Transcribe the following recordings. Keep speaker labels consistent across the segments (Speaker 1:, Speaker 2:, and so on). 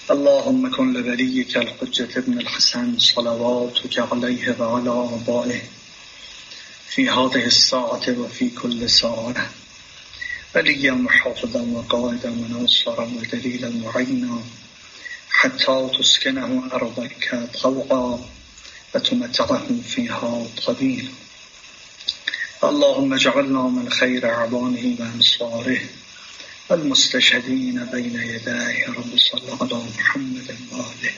Speaker 1: اللهم كن لوليك الحجة ابن الحسن صلواتك عليه وعلى آبائه في هذه الساعة وفي كل ساعة وليا محافظا وقائدا وناصرا ودليلا معينا حتى تسكنه أرضك طوعا وتمتعه فيها طويلا. اللهم اجعلنا من خير أعوانه وأنصاره المستشهدين بين يديه. رب صل على محمد وآله.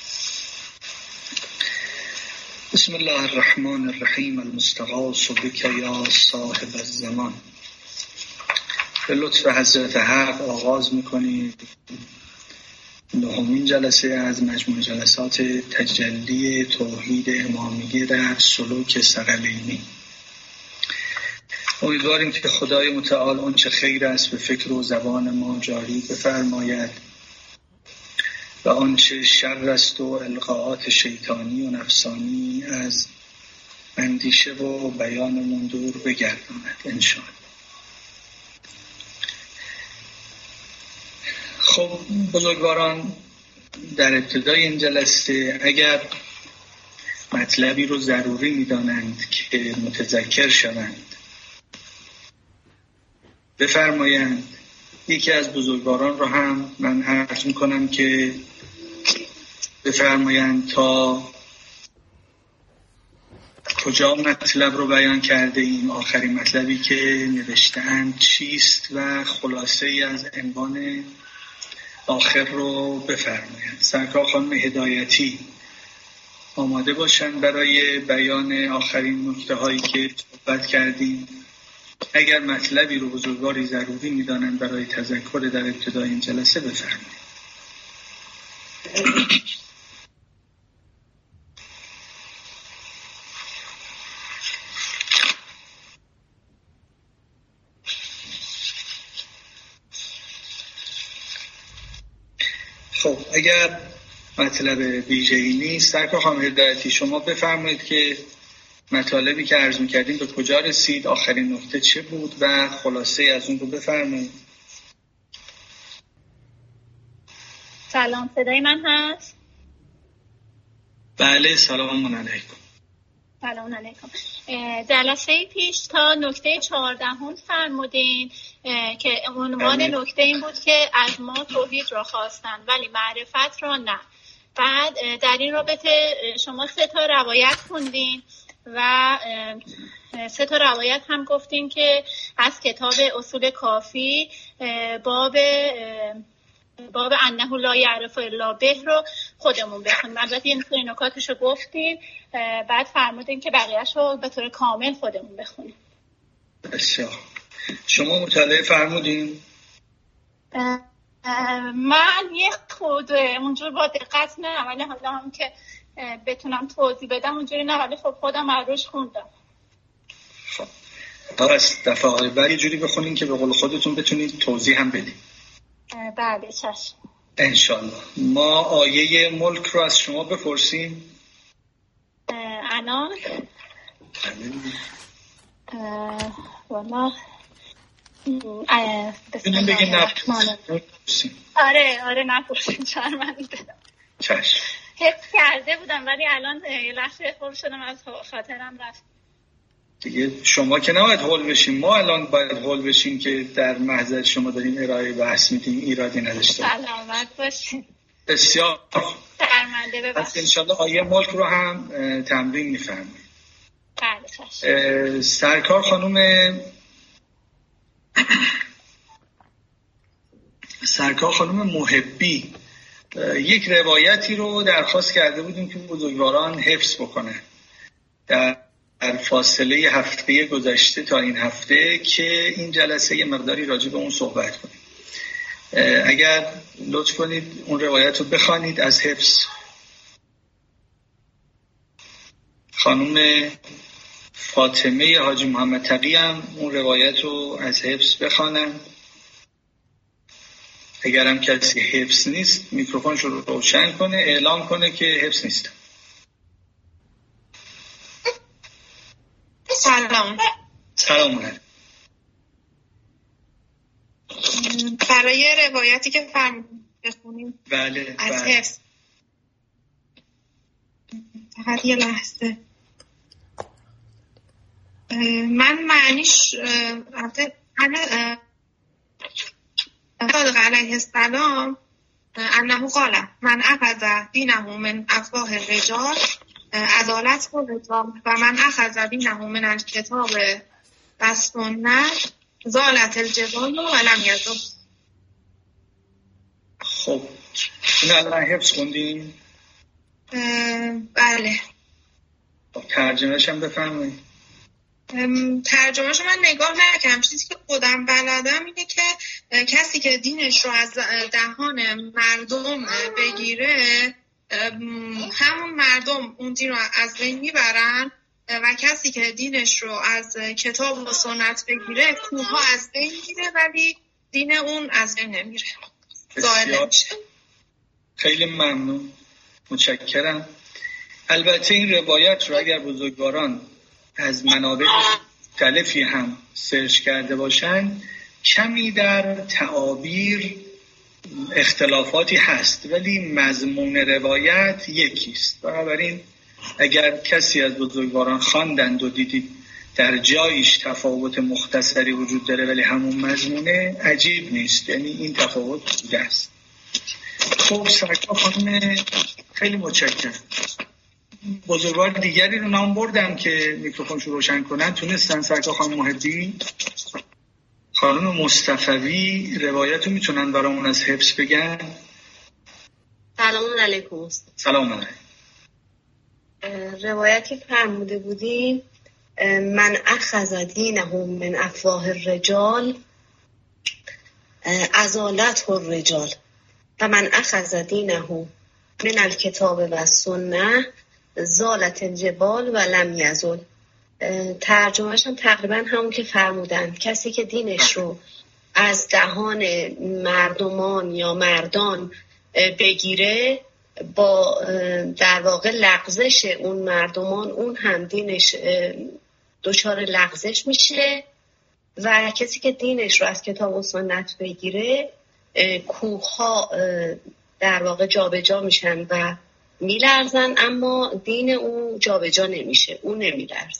Speaker 1: بسم الله الرحمن الرحیم. المستغاث بك یا صاحب الزمان. به لطف حضرت حق آغاز میکنیم نهمین جلسه از مجموع جلسات تجلی توحید امامیه در سلوک ثقلینی. امیدواریم که خدای متعال آنچه خیر است به فکر و زبان ما جاری بفرماید و آنچه شر است و القاءات شیطانی و نفسانی از اندیشه و بیانمون دور بگرداند انشاءالله. خب بزرگواران، در ابتدای این جلسه اگر مطلبی رو ضروری می‌دانند که متذکر شوند بفرمایند. یکی از بزرگواران رو هم من عرض میکنم که بفرمایند تا کجا مطلب رو بیان کرده ایم، آخرین مطلبی که نوشته‌اند چیست و خلاصه ای از عنوان آخر رو بفرمایند. سرکار خانم هدایتی آماده باشند برای بیان آخرین نکته هایی که صحبت کردیم. اگر مطلبی رو بزرگواری ضروری می‌دانند برای تذکر در ابتدای این جلسه بفرمایید. خب اگر مطلب ویژه‌ای نیست، سرکار خانم هدایتی شما بفرمایید که مطالبی که عرض می‌کردیم به کجا رسید، آخرین نکته چه بود و خلاصه از اون رو بفرمایید.
Speaker 2: سلام، صدای من هست؟
Speaker 1: بله، سلام علیکم.
Speaker 2: سلام علیکم. جلسه پیش تا نکته 14 فرمودین که عنوان نکته این بود که از ما توحید را خواستن ولی معرفت را نه. بعد در این رابطه شما 3 تا روایت خوندین و 3 تا روایت هم گفتین که از کتاب اصول کافی باب انه لا یعرف الا به رو خودمون بخونیم. البته این سری نکاتش رو گفتیم، بعد فرمودین که بقیه‌اش رو به طور کامل خودمون بخونیم.
Speaker 1: بسیار. شما مطالعه فرمودین؟
Speaker 2: من یه خود اونجور با دقت نه، ولی حالا هم که بتونم توضیح بدم اونجوری نه، ولی خب خودم روش خوندم.
Speaker 1: خب پس دفعه بعد یه جوری بخونین که به قول خودتون بتونید توضیح هم بدین.
Speaker 2: بله چشم.
Speaker 1: انشالله. ما آیه ملک رو از شما بپرسیم.
Speaker 2: الان والا
Speaker 1: بگیم
Speaker 2: آره نپرسیم شرمنده.
Speaker 1: چشم.
Speaker 2: حفظ کرده بودم ولی الان یه لحظه خور شدم از خاطرم رفت.
Speaker 1: دیگه شما که نباید هول بشیم، ما الان باید هول بشیم که در محضر شما داریم ارائه بحث میدیم. ایرادی نداشته.
Speaker 2: سلامت باشین.
Speaker 1: بسیار
Speaker 2: شرمنده ببخشید.
Speaker 1: انشالله آیه ملک رو هم تمرین میفرمایید.
Speaker 2: بله چشم.
Speaker 1: سرکار خانم محبی یک روایتی رو درخواست کرده بودیم که بزرگواران حفظ بکنه در فاصله هفته گذشته تا این هفته که این جلسه یه مقداری راجع به اون صحبت کنیم. اگر لطف کنید اون روایت رو بخوانید از حفظ. خانم فاطمه حاجی محمد تقی هم اون روایت رو از حفظ بخوانند. اگر هم کسی حفظ نیست میکروفونش رو روشن کنه، اعلام کنه که حفظ نیست. سلام علیکم.
Speaker 3: برای روایتی که بخونیم؟
Speaker 1: بله
Speaker 3: از حفظ. فقط یه لحظه. من معنیش صادق علیه السلام انه قال من اخذ دینه من افواه الرجال عدالت الرجال و من اخذ دینه من الکتاب و سنت زالت الجبال و لم یزل.
Speaker 1: خب این الان حفظ خوندیم؟
Speaker 3: بله.
Speaker 1: ترجمهش هم بفرمایید.
Speaker 3: ترجمهش من نگاه نکردم. چیزی که خودم بلدم اینه که کسی که دینش رو از دهان مردم بگیره همون مردم اون دین رو از بین میبرن و کسی که دینش رو از کتاب و سنت بگیره کوها از بین میره ولی دین اون از بین نمیره.
Speaker 1: خیلی ممنون، متشکرم. البته این روایت رو اگر بزرگواران از منابع مختلفی هم سرچ کرده باشن کمی در تعابیر اختلافاتی هست ولی مضمون روایت یکیست. بنابراین اگر کسی از بزرگواران خواندند و دیدید در جایش تفاوت مختصری وجود داره ولی همون مضمونه، عجیب نیست، یعنی این تفاوت بوده است. خب سرکار خانم خیلی متشکرم. بزرگوار دیگری رو نام بردم که میکروفونشو روشن کنن، تونستن؟ سرکار خانم محبی، خانم مصطفوی روایت رو میتونن برامون از حفظ بگن؟
Speaker 4: سلام علیکم.
Speaker 1: سلام علیکم.
Speaker 4: روایتی فرموده بودیم من اخذ دینه من افواه الرجال ازالته الرجال و من اخذ دینه من الکتاب و سنت زالت الجبال و لم یزل. ترجمهش هم تقریبا همون که فرمودن، کسی که دینش رو از دهان مردمان یا مردان بگیره با در واقع لغزش اون مردمان اون هم دینش دچار لغزش میشه و کسی که دینش رو از کتاب و سنت بگیره کوه‌ها در واقع جابجا میشن و میلرزن اما دین اون جابجا نمیشه، اون نمیلرزه.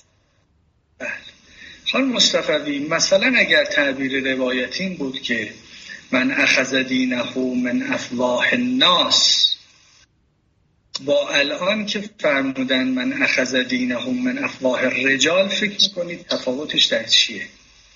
Speaker 1: خانم مصطفوی مثلا اگر تعبیر روایت این بود که من اخذ دینه من افواه الناس با الان که فرمودن من اخذ دینه من افواه الرجال، فکر میکنید تفاوتش در چیه؟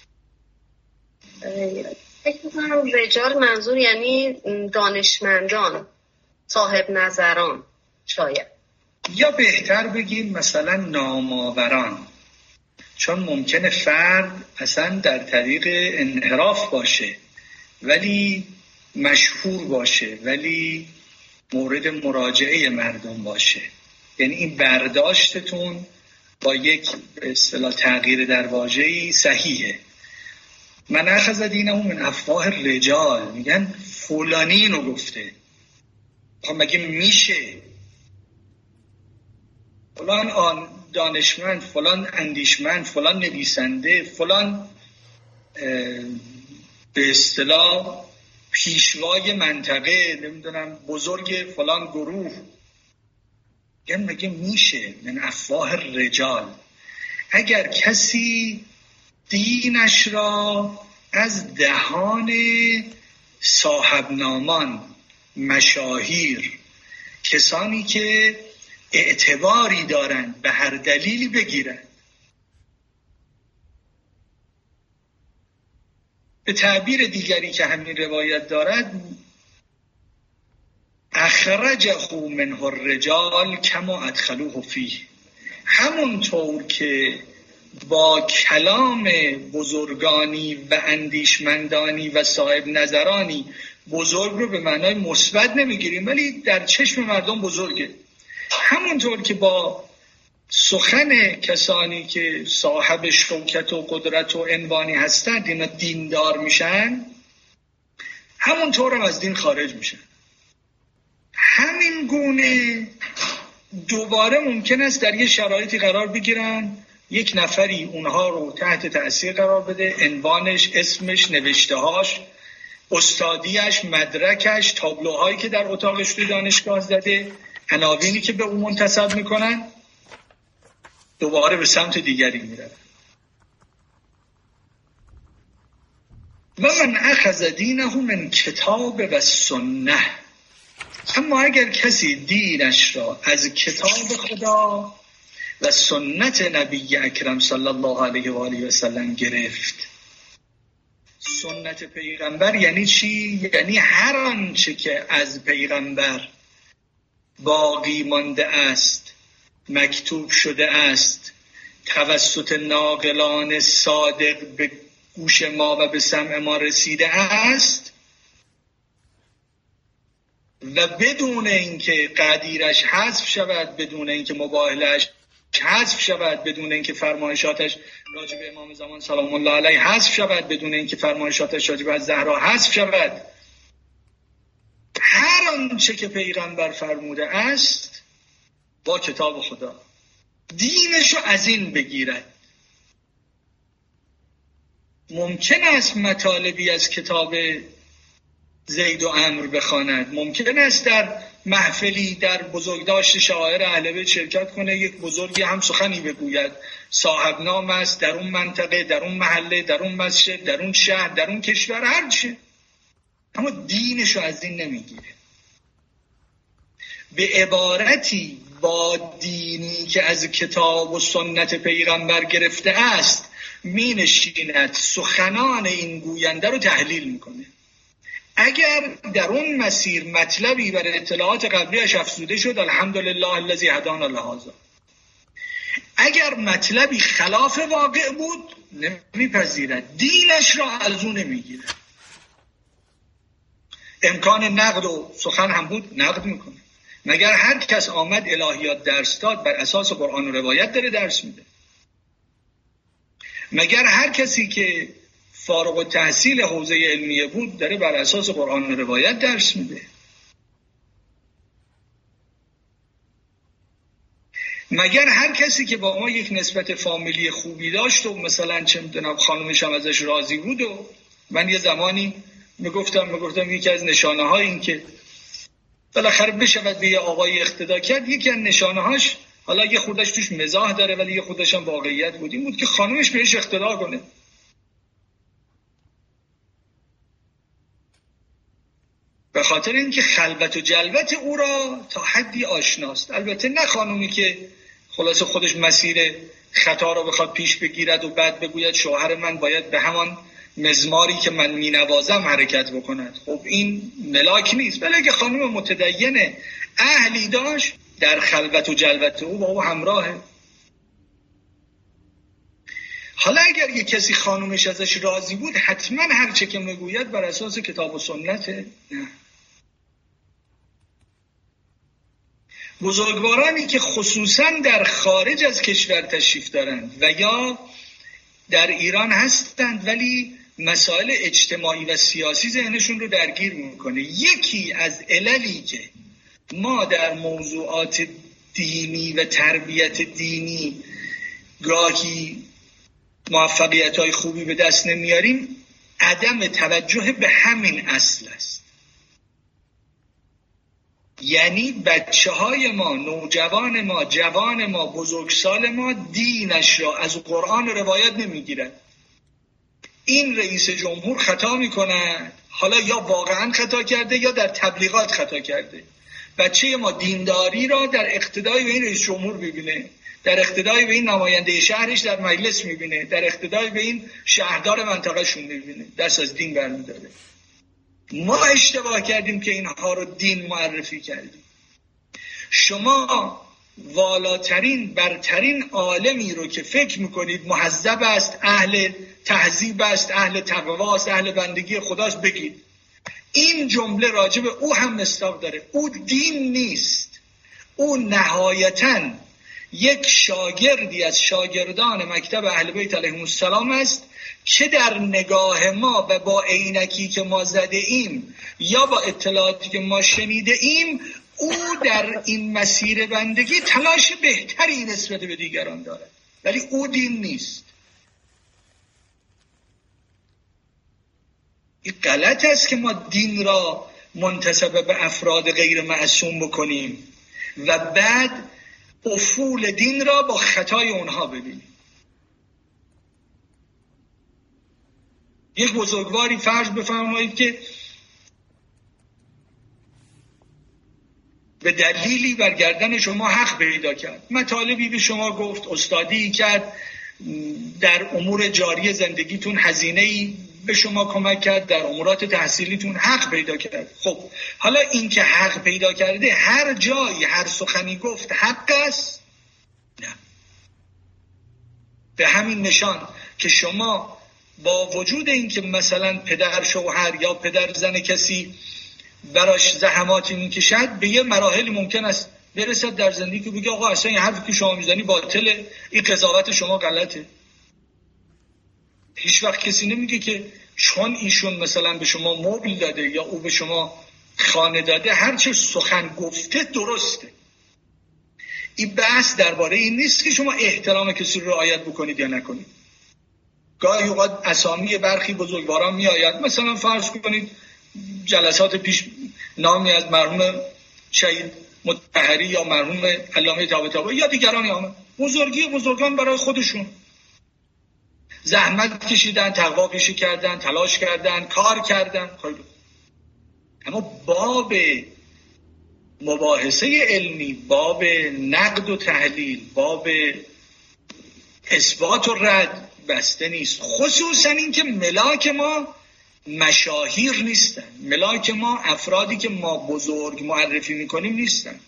Speaker 4: فکر میکنم رجال منظور یعنی دانشمندان، صاحب نظران شاید،
Speaker 1: یا بهتر بگیم مثلا نامآوران، چون ممکنه فرد اصلا در طریق انحراف باشه ولی مشهور باشه ولی مورد مراجعه مردم باشه. یعنی این برداشتتون با یک به اصطلاح تغییر در واژه‌ای صحیحه. من اخذ دینه من افواه الرجال، میگن فلانی اینو گفته. خب مگه میشه فلان دانشمند، فلان اندیشمند، فلان نویسنده، فلان به اصطلاح پیشوای منطقه، نمیدونم بزرگ فلان گروه، یعنی مگه میشه من افواه الرجال؟ اگر کسی دینش را از دهان صاحب نامان، مشاهیر، کسانی که اعتباری دارند به هر دلیلی بگیرند، به تعبیر دیگری که همین روایت دارد اخرجه منه الرجال کما ادخلوه فیه، همونطور که با کلام بزرگانی و اندیشمندانی و صاحب نظرانی، بزرگ رو به معنای مثبت نمیگیریم ولی در چشم مردم بزرگه، همونطور که با سخن کسانی که صاحب شوکت و قدرت و عنوانی هستند اینا دیندار میشن، همونطور هم از دین خارج میشن. همین گونه دوباره ممکن است در یه شرایطی قرار بگیرن، یک نفری اونها رو تحت تأثیر قرار بده، عنوانش، اسمش، نوشتهاش استادیش، مدرکش، تابلوهایی که در اتاقش توی دانشگاه زده، عناوینی که به اون منتسب میکنن، دوباره به سمت دیگری میرن. و من اخذ دینه من کتاب و سنه. اما اگر کسی دینش را از کتاب خدا و سنت نبی اکرم صلی الله علیه و آله و سلم گرفت. سنت پیغمبر یعنی چی؟ یعنی هر آنچه که از پیغمبر باقی مانده است، مکتوب شده است، توسط ناقلان صادق به گوش ما و به سمع ما رسیده است و بدون اینکه قدیرش حذف شود، بدون اینکه مباهلش حذف شود، بدون اینکه فرمایشاتش راجع به امام زمان سلام الله علیه حذف شود، بدون اینکه فرمایشاتش راجع به زهرا حذف شود، هر آنچه که پیغمبر فرموده است با کتاب خدا دینشو از این بگیرد. ممکن است مطالبی از کتاب زید و عمرو بخواند، ممکن است در محفلی در بزرگداشت شاعر اهل بیت شرکت کنه، یک بزرگی هم سخنی بگوید، صاحب نام است در اون منطقه، در اون محله، در اون مسجد، در اون شهر، در اون کشور، هر چه، اما دینشو از این نمیگیره. به عبارتی با دینی که از کتاب و سنت پیغمبر گرفته است می نشیند، سخنان این گوینده رو تحلیل میکنه. اگر در اون مسیر مطلبی بر اطلاعات قبلیش افزوده شد، الحمدلله الذی هدانا لهذا. اگر مطلبی خلاف واقع بود نمیپذیرد، دینش را از اون نمیگیرد. امکان نقد و سخن هم بود نقد میکنه. مگر هر کس آمد الهیات درس داد بر اساس قرآن و روایت داره درس میده؟ مگر هر کسی که فارغ التحصیل حوزه علمیه بود داره بر اساس قرآن و روایت درس میده؟ مگر هر کسی که با ما یک نسبت فامیلی خوبی داشت و مثلا چه میدونم خانومش هم ازش راضی بود و من یه زمانی میگفتم یکی از نشانه های این که بالاخره بشود به یه آقای اقتدا کرد، یکی از نشانه هاش، حالا یه خوردش توش مزاح داره ولی یه خوردش هم واقعیت بود، این بود که خانومش بهش اقتدا کنه. به خاطر اینکه خلوت و جلوت او را تا حدی آشناست. البته نه خانومی که خلاص خودش مسیر خطا را بخواد پیش بگیرد و بعد بگوید شوهر من باید به همان مزماری که من مینوازم حرکت بکند. خب این ملاک نیست. ولی اگه خانم متدین اهلی داشت در خلوت و جلوت او با او همراهه. حالا اگر یک کسی خانومش ازش راضی بود حتما هر چه که میگوید بر اساس کتاب و سنته؟ نه. بزرگوارانی که خصوصا در خارج از کشور تشریف دارند و یا در ایران هستند ولی مسائل اجتماعی و سیاسی ذهنشون رو درگیر میکنه. یکی از عللی که ما در موضوعات دینی و تربیت دینی گاهی موفقیت‌های خوبی به دست نمیاریم عدم توجه به همین اصل است. یعنی بچه‌های ما، نوجوان ما، جوان ما، بزرگسال ما دینش را از قرآن و روایت نمیگیرد. این رئیس جمهور خطا میکنه، حالا یا واقعا خطا کرده یا در تبلیغات خطا کرده. بچه ما دینداری را در اقتدای به این رئیس جمهور میبینه، در اقتدای به این نماینده شهرش در مجلس میبینه، در اقتدای به این شهردار منطقه شون میبینه، دست از دین برمیداره. ما اشتباه کردیم که اینها رو دین معرفی کردیم. شما والاترین برترین عالمی رو که فکر میکنید مهذب است، اهل تهذیب است، اهل تقوا است، اهل بندگی خداست بگید. این جمله راجع به او هم مصداق داره. او دین نیست، او نهایتاً یک شاگردی از شاگردان مکتب اهل بیت علیهم السلام است که در نگاه ما و با عینکی که ما زده ایم یا با اطلاعاتی که ما شنیده ایم او در این مسیر بندگی تلاش بهتری نسبت به دیگران دارد، ولی او دین نیست. این غلط است که ما دین را منتسب به افراد غیر معصوم بکنیم و بعد افول دین را با خطای اونها ببینیم. یک بزرگواری فرض بفرمایید که به دلیلی بر گردن شما حق پیدا کرد، مطالبی به شما گفت، استادی کرد، در امور جاری زندگیتون هزینه‌ای به شما کمک کرد، در امورات تحصیلیتون حق پیدا کرد. خب حالا این که حق پیدا کرده هر جایی هر سخنی گفت حق است؟ نه. به همین نشان که شما با وجود این که مثلا پدر شوهر یا پدر زن کسی براش زحماتی میکشد، به یه مراحل ممکن است برسد در زندگی که بگه آقا اصلا این حرفی که شما میزنی باطله، این قضاوت شما غلطه. هیچ وقت کسی نمیگه که چون ایشون مثلا به شما مبل داده یا او به شما خانه داده هر چه سخن گفته درسته. این بحث درباره این نیست که شما احترام کسی رو رعایت بکنید یا نکنید. گاهی اوقات اسامی برخی بزرگواران می آید، مثلا فرض کنید جلسات پیش نامی از مرحوم شهید مطهری یا مرحوم علامه طباطبایی یا دیگرانی آمد. بزرگان برای خودشون زحمت کشیدن، تقوا پیشه کردن، تلاش کردن، کار کردن. اما باب مباحثه علمی، باب نقد و تحلیل، باب اثبات و رد بسته نیست. خصوصا این که ملاک ما مشاهیر نیستن، ملاک ما افرادی که ما بزرگ معرفی میکنیم نیستن.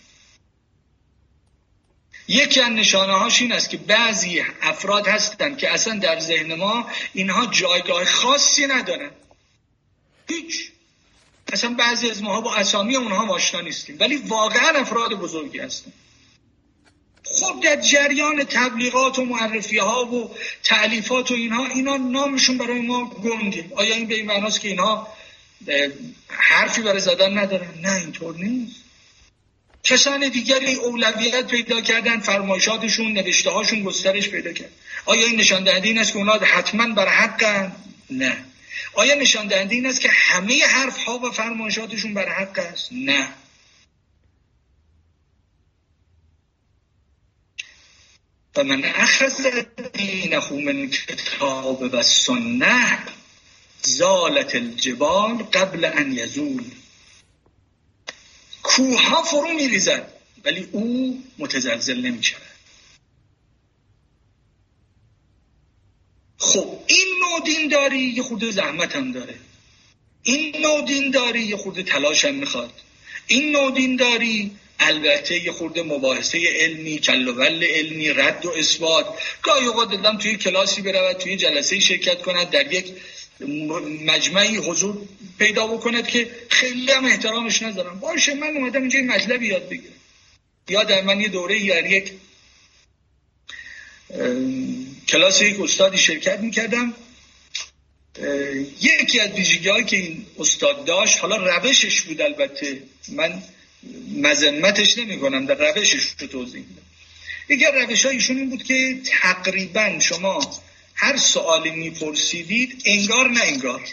Speaker 1: یکی از نشانه هاش این است که بعضی افراد هستن که اصلا در ذهن ما اینها جایگاه خاصی ندارن، هیچ، اصلا بعضی از ماها با اسامی اونها آشنا نیستیم، ولی واقعا افراد بزرگی هستن. خب در جریان تبلیغات و معرفی ها و تألیفات و اینا نامشون برای ما گنگه. آیا این به این معناست که اینها حرفی برای زدن ندارن؟ نه، اینطور نیست. کسان دیگری اولویت پیدا کردن، فرمایشاتشون، نوشته هاشون گسترش پیدا کرد. آیا این نشان دهنده این است که اونا حتما بر حقن؟ نه. آیا نشان دهنده این است که همه حرف ها و فرمایشاتشون بر حق است؟ نه. و من اخذ دینه من کتاب و سنه زالت الجبال قبل ان یزول. کوه ها فرو می ریزد ولی او متزلزل نمی شود. خب این نوع دینداری یه خورده زحمت هم داره، این نوع دینداری یه خورده تلاش هم میخواد، این نوع دینداری البته یه خورده مباحثه علمی، کل و ول علمی، رد و اثبات. گاهی اوقات دادم توی کلاسی برود، توی جلسه شرکت کند، در یک مجمعی حضور پیدا بکند که خیلی هم احترامش نذارم. باشه، من اومدم اینجا این مطلبی یاد بگیرم. یادم من یه دوره یا یک کلاس یک استادی شرکت میکردم. یکی از ویژگی‌هایی که این استاد داشت، حالا روشش بود، البته من مذمتش نمی کنم، در روشش رو توضیح میدم. یکی از روش‌هایشون این بود که تقریبا شما هر سوالی میپرسیدید انگار نه انگار،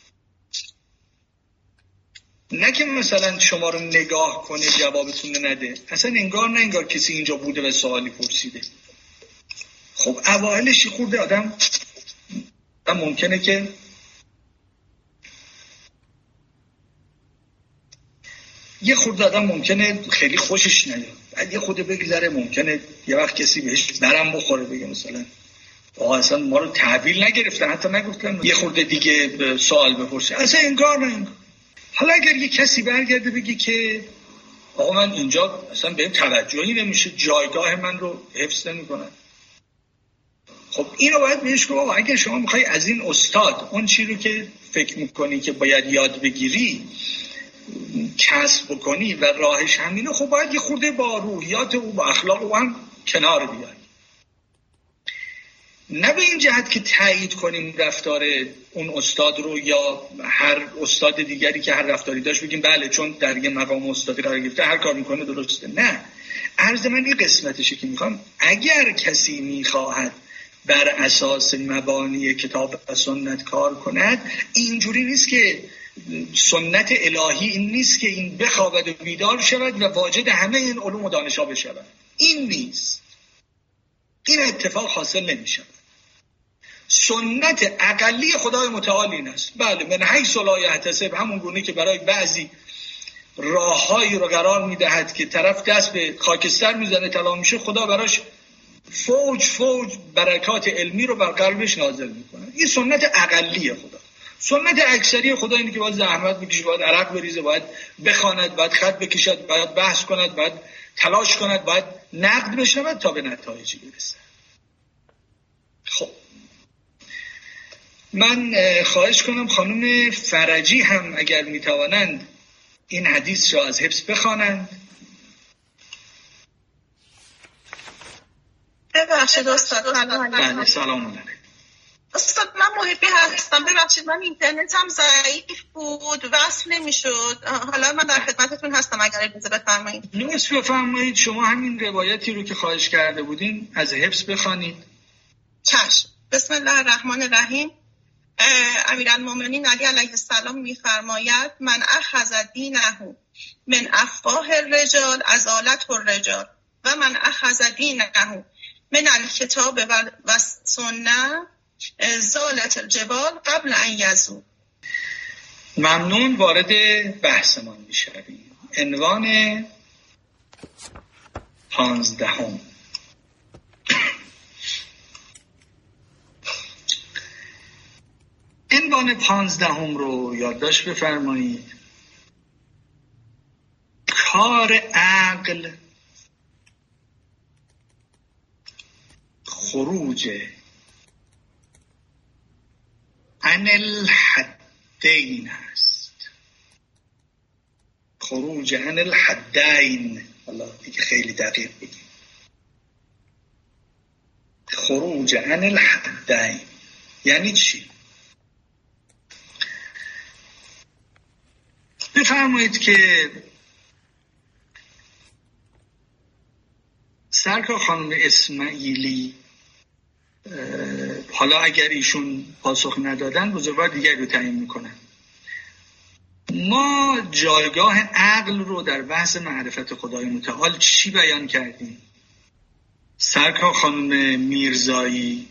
Speaker 1: نه که مثلا شما رو نگاه کنه جوابتون نده، اصلا انگار نه انگار کسی اینجا بوده و سوالی پرسیده. خب اوائلش خورده آدم ممکنه که یه خورده آدم ممکنه خیلی خوشش نیاد، بعد یه خورده بگذره ممکنه یه وقت کسی بهش برم بخوره، بگه مثلا آقا اصلا ما رو تحویل نگرفتن، حتی نگفتن یه خورده دیگه سوال بپرسه، اصلا انگار نه انگار. حالا اگر یه کسی برگرده بگه که آقا من اینجا اصلا بهم توجهی نمیشه، جایگاه من رو حفظ نمی‌کنن، خب اینو باید بهش گفت آقا اگر شما میخوای از این استاد اون چی رو که فکر میکنی که باید یاد بگیری کسب بکنی و راهش همینه، خب باید یه خورده با روحیات او، با اخلاق او هم کنار بیای. نه به این جهت که تایید کنیم رفتار اون استاد رو یا هر استاد دیگری که هر رفتاری داشت بگیم بله چون در یه مقام استادی قرار گرفته هر کار میکنه درسته. نه، عرض من این قسمتشه که میخوام اگر کسی میخواهد بر اساس مبانی کتاب و سنت کار کند. اینجوری نیست که سنت الهی این نیست که این بخوابد و بیدار شود و واجد همه این علوم و دانش‌ها بشود. این نیست، این اتفاق حاصل نمی‌شود. سنت اقلی خدای متعال این است. بله، من حیث لا یحتسب، همون گونه که برای بعضی راههایی رو قرار میدهد که طرف دست به خاکستر میزنه طلا میشه، خدا براش فوج برکات علمی رو بر قلبش نازل میکنه. این سنت اقلی خدا. سنت اکثری خدا اینه که باید زحمت بکشه، باید عرق بریزه، باید بخواند، باید خط بکشد، باید بحث کند، باید تلاش کند، باید نقد بشنود تا به نتایجی برسه. خب من خواهش کنم خانم فرجی هم اگر میتوانند این حدیث را از حفظ بخوانند.
Speaker 3: ببخشید استاد.
Speaker 1: بله، سلام علیکم.
Speaker 3: استاد من محبی هستم، ببخشید من اینترنتم ضعیف بود، وصل نمیشد. حالا من در خدمتتون هستم اگر اجازه بفرمایید.
Speaker 1: لطف بفرمایید. شما همین روایتی رو که خواهش کرده بودین از حفظ بخوانید.
Speaker 3: چشم. بسم الله الرحمن الرحیم. امیرالمومنین علی علیه السلام میفرماید من اخذ دینه من افواه الرجال ازالته الرجال و من اخذ دینه من الکتاب و سنه زالت الجبال قبل ان یزول.
Speaker 1: ممنون. وارد بحثمان میشویم. عنوان 15. عنوان 15 رو یادداشت بفرمایید. کار عقل خروج عن الحدین است. خروج عن الحدین، حالا دیگه خیلی دقیق بگیم، خروج عن الحدین یعنی چی؟ بفرمایید که سرکار خانم اسماعیلی، حالا اگر ایشون پاسخ ندادن بزرگوار دیگر رو تعیین میکنن، ما جایگاه عقل رو در بحث معرفت خدای متعال چی بیان کردیم؟ سرکار خانم میرزایی.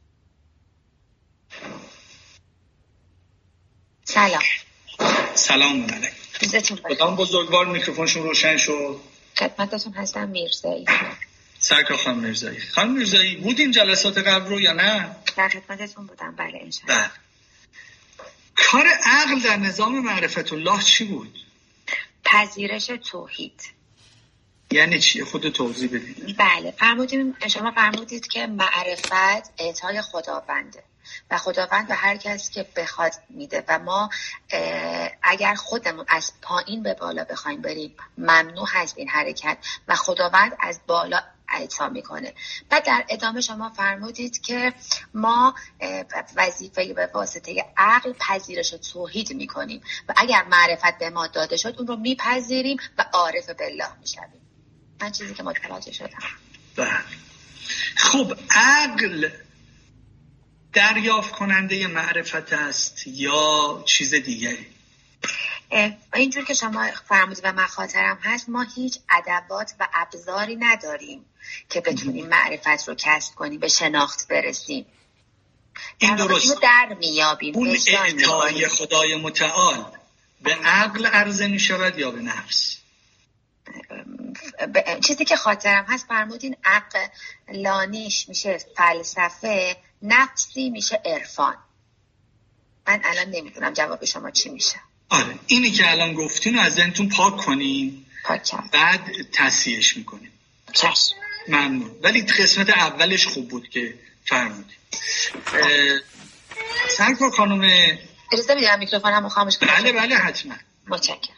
Speaker 1: سلام علیکم. خدام بزرگوار میکروفونشون روشن شد.
Speaker 5: خدمتتون هستم میرزایی.
Speaker 1: سرکار خانم میرزایی. خانم میرزایی بودین جلسات قبل رو یا نه؟
Speaker 5: در خدمتتون بودم. بله انشاءالله.
Speaker 1: بله. کار عقل در نظام معرفت الله چی بود؟
Speaker 5: پذیرش توحید.
Speaker 1: یعنی چی؟ خود توضیح بدید.
Speaker 5: بله شما فرمودید که معرفت اعطای خداونده و خداوند به هر کس که بخواد میده و ما اگر خودمون از پایین به بالا بخوایم بریم ممنوع هست این حرکت و خداوند از بالا اعطا میکنه. بعد در ادامه شما فرمودید که ما وظیفه به واسطه عقل پذیرش توحید میکنیم و اگر معرفت به ما داده شد اون رو میپذیریم و عارف بالله میشویم. من چیزی که متوجه شدم.
Speaker 1: بله. خب عقل دریافت کننده معرفت است یا چیز دیگری؟
Speaker 5: اینجور که شما فرمودید و من خاطرم هست ما هیچ ادوات و ابزاری نداریم که بتونیم معرفت رو کسب کنیم، به شناخت برسیم.
Speaker 1: این درست.
Speaker 5: در میابیم.
Speaker 1: اون اعطای خدای متعال به عقل عرضه می شود یا به نفس؟
Speaker 5: چیزی که خاطرم هست فرمودین عقلانیش میشه فلسفه، نفسی میشه عرفان. من الان نمیدونم جواب شما چی میشه.
Speaker 1: آره اینی که الان گفتین از ذهنتون پاک کنین، بعد تصحیحش میکنین.
Speaker 5: چشم.
Speaker 1: ممنون. ولی قسمت اولش خوب بود که فرمودین. سرکار خانم
Speaker 5: اجازه میدم میکروفونمو خاموش کنم؟
Speaker 1: بله حتما.
Speaker 5: متشکرم.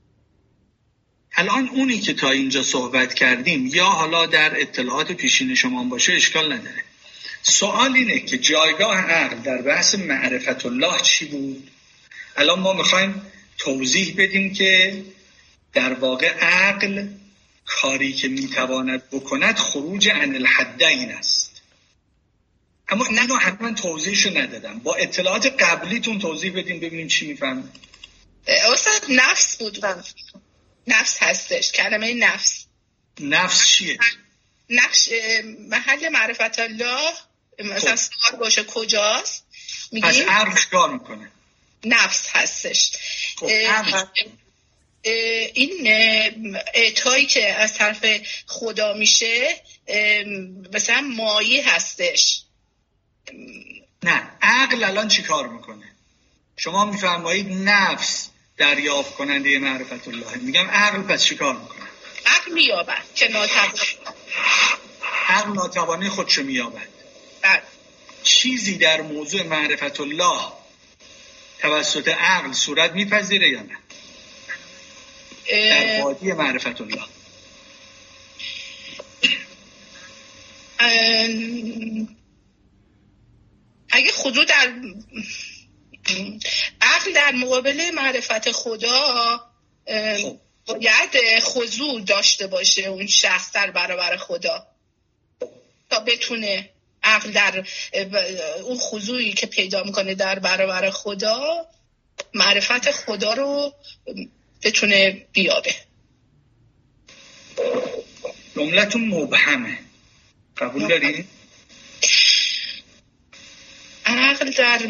Speaker 1: الان اونی که تا اینجا صحبت کردیم یا حالا در اطلاعات پیشین شما باشه اشکال نداره. سوال اینه که جایگاه عقل در بحث معرفت الله چی بود؟ الان ما میخوایم توضیح بدیم که در واقع عقل کاری که میتواند بکند خروج عن الحدین است. اما اینو حتما توضیحشو ندادم. با اطلاعات قبلیتون توضیح بدین ببینیم چی میفهمیم.
Speaker 3: استاد نفس بود. نفس هستش. کلمه
Speaker 1: نفس چیه؟
Speaker 3: نفس محل معرفت الله. مثلا سوال باشه کجاست؟
Speaker 1: پس عقل چیکار میکنه؟
Speaker 3: نفس هستش. این اعطایی که از طرف خدا میشه مثلا مایه هستش.
Speaker 1: نه، عقل الان چی کار میکنه؟ شما میفرمایید نفس دریافت کننده معرفت الله. میگم عقل پس چی کار میکنه؟
Speaker 3: عقل مییابد که ناتوان.
Speaker 1: عقل ناتوانی خودشو مییابد. چیزی در موضوع معرفت الله توسط عقل صورت میپذیره یا نه؟ در وادی معرفت الله
Speaker 3: اگه خضوع در عقل در مقابل معرفت خدا باید خضوع داشته باشه اون شخص در برابر خدا تا بتونه عقل در اون خضوعی که پیدا میکنه در برابر خدا معرفت خدا رو بتونه بیابه.
Speaker 1: جملتون مبهمه، قبول دارین؟
Speaker 3: عقل در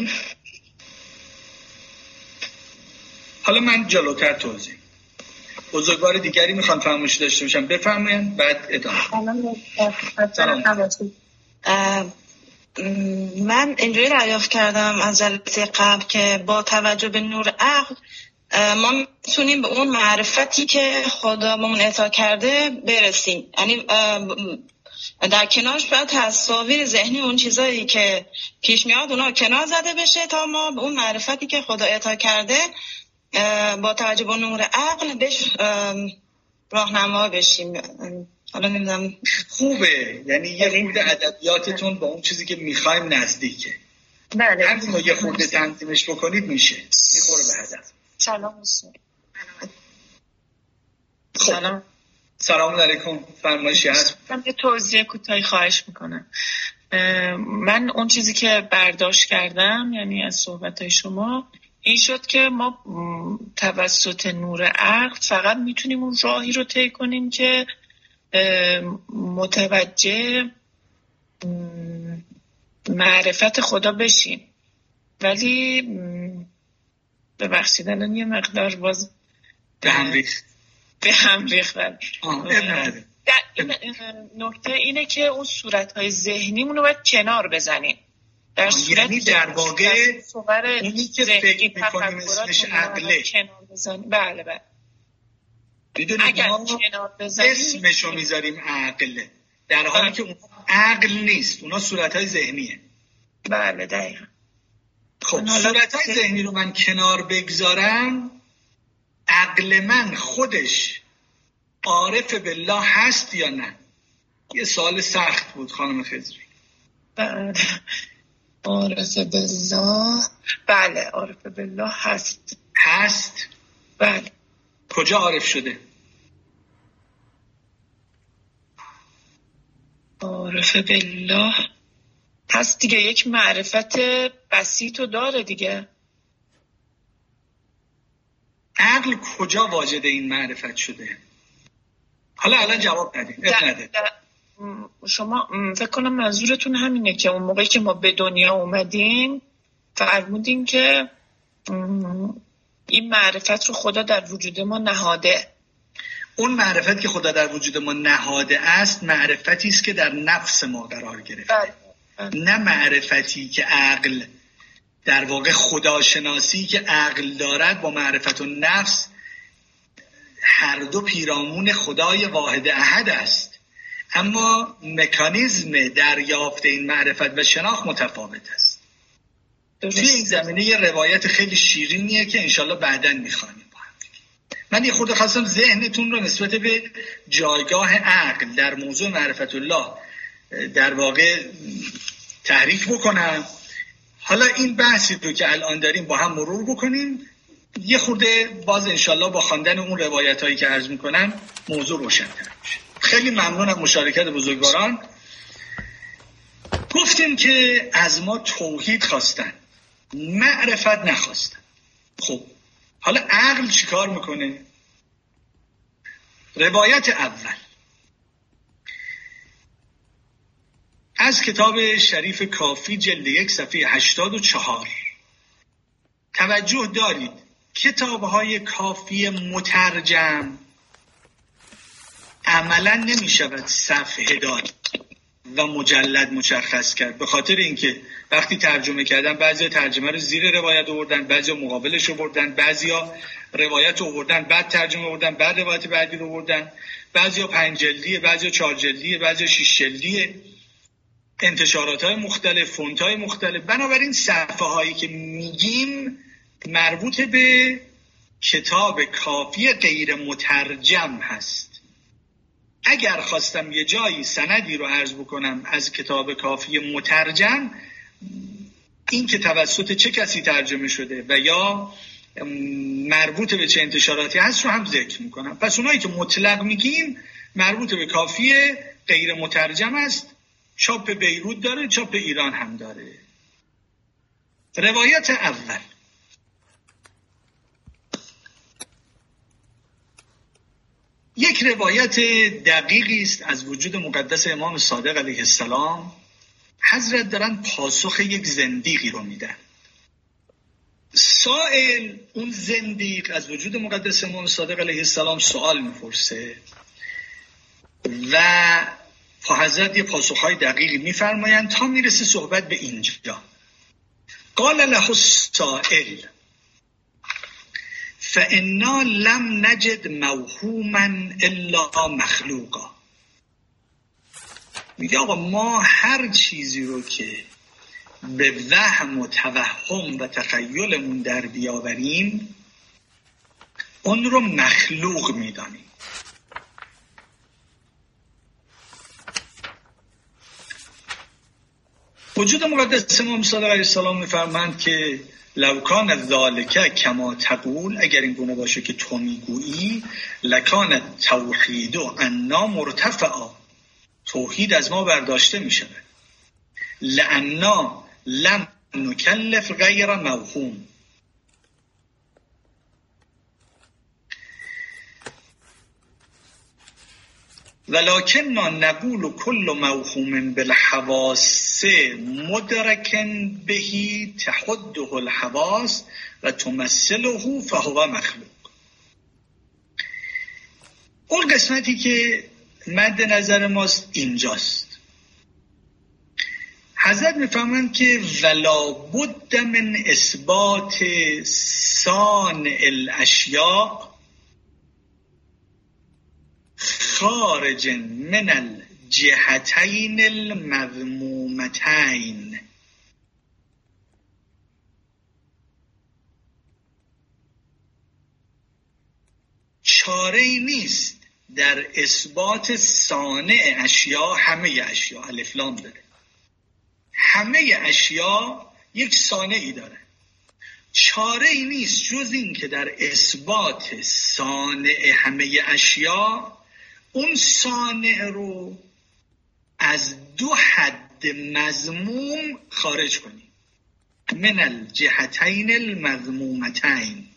Speaker 1: حالا من جلوتر توضیح بزرگوار دیگری میخوان فرمایش داشته باشم بفرمایید بعد ادامه.
Speaker 6: من اینجوری دریافت کردم از جلسه قبل که با توجه به نور عقل ما میتونیم به اون معرفتی که خدا به اون عطا کرده برسیم. یعنی در کنارش باید تصاویر ذهنی اون چیزایی که پیش میاد اونا کنار زده بشه تا ما به اون معرفتی که خدا عطا کرده با توجه به نور عقل بهش راهنما بشیم. حالا نمیدونم
Speaker 1: خوبه، یعنی یه خورده ادبیاتتون با اون چیزی که میخوایم نزدیکه.
Speaker 6: بله.
Speaker 1: همین یه خورده تنظیمش بکنید میشه، میخوره به هدف.
Speaker 6: سلام حسین.
Speaker 1: خب. سلام علیکم. فرمایشی هست؟
Speaker 7: من یه توضیح کوتاهی خواهش میکنم. من اون چیزی که برداشت کردم یعنی از صحبتهای شما این شد که ما توسط نور عقل فقط میتونیم اون راهی رو طی کنیم که متوجه معرفت خدا بشیم. ولی ببخشید الان یه مقدار باز
Speaker 1: به هم ریخت.
Speaker 7: نکته اینه که اون صورتهای ذهنیمون رو باید کنار بزنیم. در صورت
Speaker 1: یعنی در واقع اونی که فکر میکنیم اسمش عقله.
Speaker 7: بله بله.
Speaker 1: اگر کنار بزنیم اسمشو میذاریم عقله در حالی که اون عقل نیست، اونا صورتهای ذهنیه.
Speaker 7: بله دقیقا.
Speaker 1: خب صورتهای ذهنی رو من کنار بگذارم، عقل من خودش عارف بالله هست یا نه؟ یه سوال سخت بود خانم خضری.
Speaker 7: بله عارف بالله. بله عارف بالله هست. بله.
Speaker 1: کجا عارف شده؟
Speaker 7: عارف بالله هست دیگه، یک معرفت بسیط رو داره دیگه.
Speaker 1: عقل کجا واجد این معرفت شده؟ حالا الان جواب ندید.
Speaker 7: شما فکر کنم منظورتون همینه که اون موقعی که ما به دنیا اومدیم فرمودین که این معرفت رو خدا در وجود ما نهاده.
Speaker 1: اون معرفت که خدا در وجود ما نهاده است معرفتی است که در نفس ما قرار گرفته. نه معرفتی که عقل در واقع خداشناسی که عقل دارد با معرفت و نفس هر دو پیرامون خدای واحد احد است، اما مکانیزم دریافت این معرفت و شناخت متفاوت است. توی این زمینه یه روایت خیلی شیرینیه که انشالله بعداً میخوانیم. من یه خورده خواستم ذهنتون رو نسبت به جایگاه عقل در موضوع معرفت الله در واقع تحریک بکنم. حالا این بحثی رو که الان داریم با هم مرور بکنیم، یه خورده باز انشالله با خواندن اون روایت هایی که عرض میکنم موضوع روشن‌تر میشه. خیلی ممنونم مشارکت بزرگواران. گفتیم گفتیم که از ما توحید خواستن، معرفت نخواستن. خب حالا عقل چیکار میکنه؟ روایت اول از کتاب شریف کافی جلد 1 صفحه 84. توجه دارید کتاب‌های کافی مترجم عملا نمی شود صفحه داد و مجلد مشخص کرد، به خاطر اینکه وقتی ترجمه کردن بعضی ترجمه رو زیر روایت آوردن، بعضی مقابلش آوردن، بعضی روایت آوردن بعد ترجمه آوردن، بعد روایت بعدی رو آوردن، بعضی 5 جلدیه، بعضی 4 جلدیه، بعضی 6 جلدیه، انتشارات‌های مختلف، فونت‌های مختلف. بنابراین صفحه‌هایی که میگیم مربوط به کتاب کافی غیر مترجم هست. اگر خواستم یه جایی سندی رو عرض بکنم از کتاب کافی مترجم، این که توسط چه کسی ترجمه شده و یا مربوط به چه انتشاراتی هست رو هم ذکر میکنم. پس اونایی که مطلق میگیم مربوط به کافی غیر مترجم است. چاپ بیروت داره، چاپ ایران هم داره. روایت اول یک روایت دقیقی است از وجود مقدس امام صادق علیه السلام. حضرت دارن پاسخ یک زندیقی رو میدن. سائل، اون زندیق، از وجود مقدس امام صادق علیه السلام سوال میپرسه و حضرت یه پاسخهای دقیقی میفرمایند تا میرسه صحبت به اینجا. قال له السائل فإنا لم نجد موهوما الا مخلوقا. میگه آقا ما هر چیزی رو که به وهم و توهم و تخیلمون در بیاوریم اون رو مخلوق میدانیم. وجود مقدس امام صادق علیه السلام میفرمایند که لو کان ذالک کما تقول، اگر این گونه باشه که تو میگویی، لکان التوحید عنا مرتفعا، توحید از ما برداشته میشود. لأننا لم نکلف غیر موهوم. ولكننا نقول كل موهوم بالحواس مدرك به تحده الحواس و تمثله فهو مخلوق. اون قسمتی که مد نظر ماست اینجاست. حضرت میفهمند که ولا بد من اثبات صانع الاشیاء خارج من الجهتین المذمومتین. چاره ای نیست در اثبات صانع اشیاء، همه اشیاء الف لام داره، همه اشیاء یک صانعی داره. چاره ای نیست جز این که در اثبات صانع همه اشیاء اون صانع رو از دو حد مذموم خارج کنیم. من الجهتین المذمومتین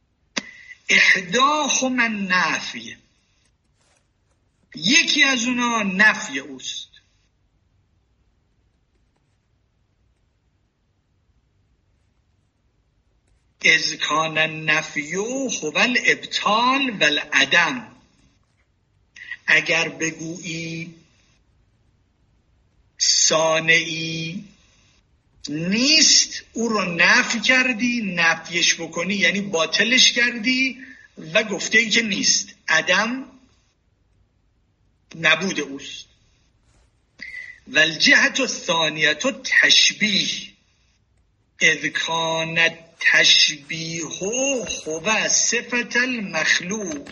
Speaker 1: احداهما النفی، یکی از اونا نفی اوست. اذ کان النفی هو الابطال و العدم. اگر بگویی صانعی نیست، او رو نفی کردی، نفیش بکنی یعنی باطلش کردی و گفته ای که نیست، عدم نبود اوست. و الجهت الثانیه تشبیه، اذ کان تشبیه هو صفت المخلوق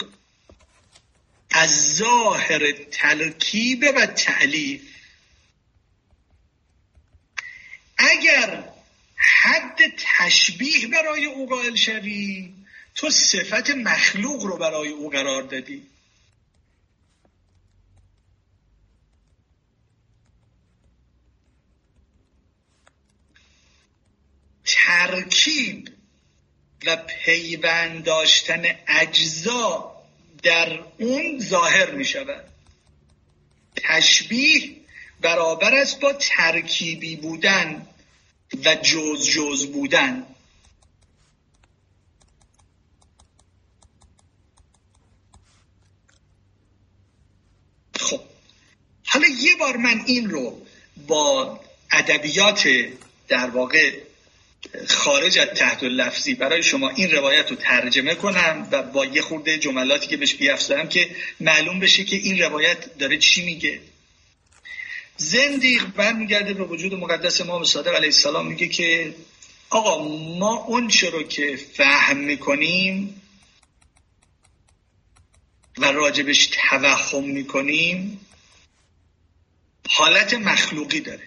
Speaker 1: از ظاهر ترکیب و تألیف. اگر حد تشبیه برای او قائل شوی، تو صفت مخلوق رو برای او قرار دادی. ترکیب و پیوند داشتن اجزا در اون ظاهر می شود. تشبیه برابر است با ترکیبی بودن و جز بودن. خب حالا یه بار من این رو با ادبیات در واقع خارج از تحت اللفظی برای شما این روایت رو ترجمه کنم و با یه خورده جملاتی که بهش بیافزارم که معلوم بشه که این روایت داره چی میگه. زندیق برمیگرده به وجود مقدس امام صادق علیه السلام، میگه که آقا ما اون چه رو که فهم میکنیم و راجبش توهم میکنیم حالت مخلوقی داره،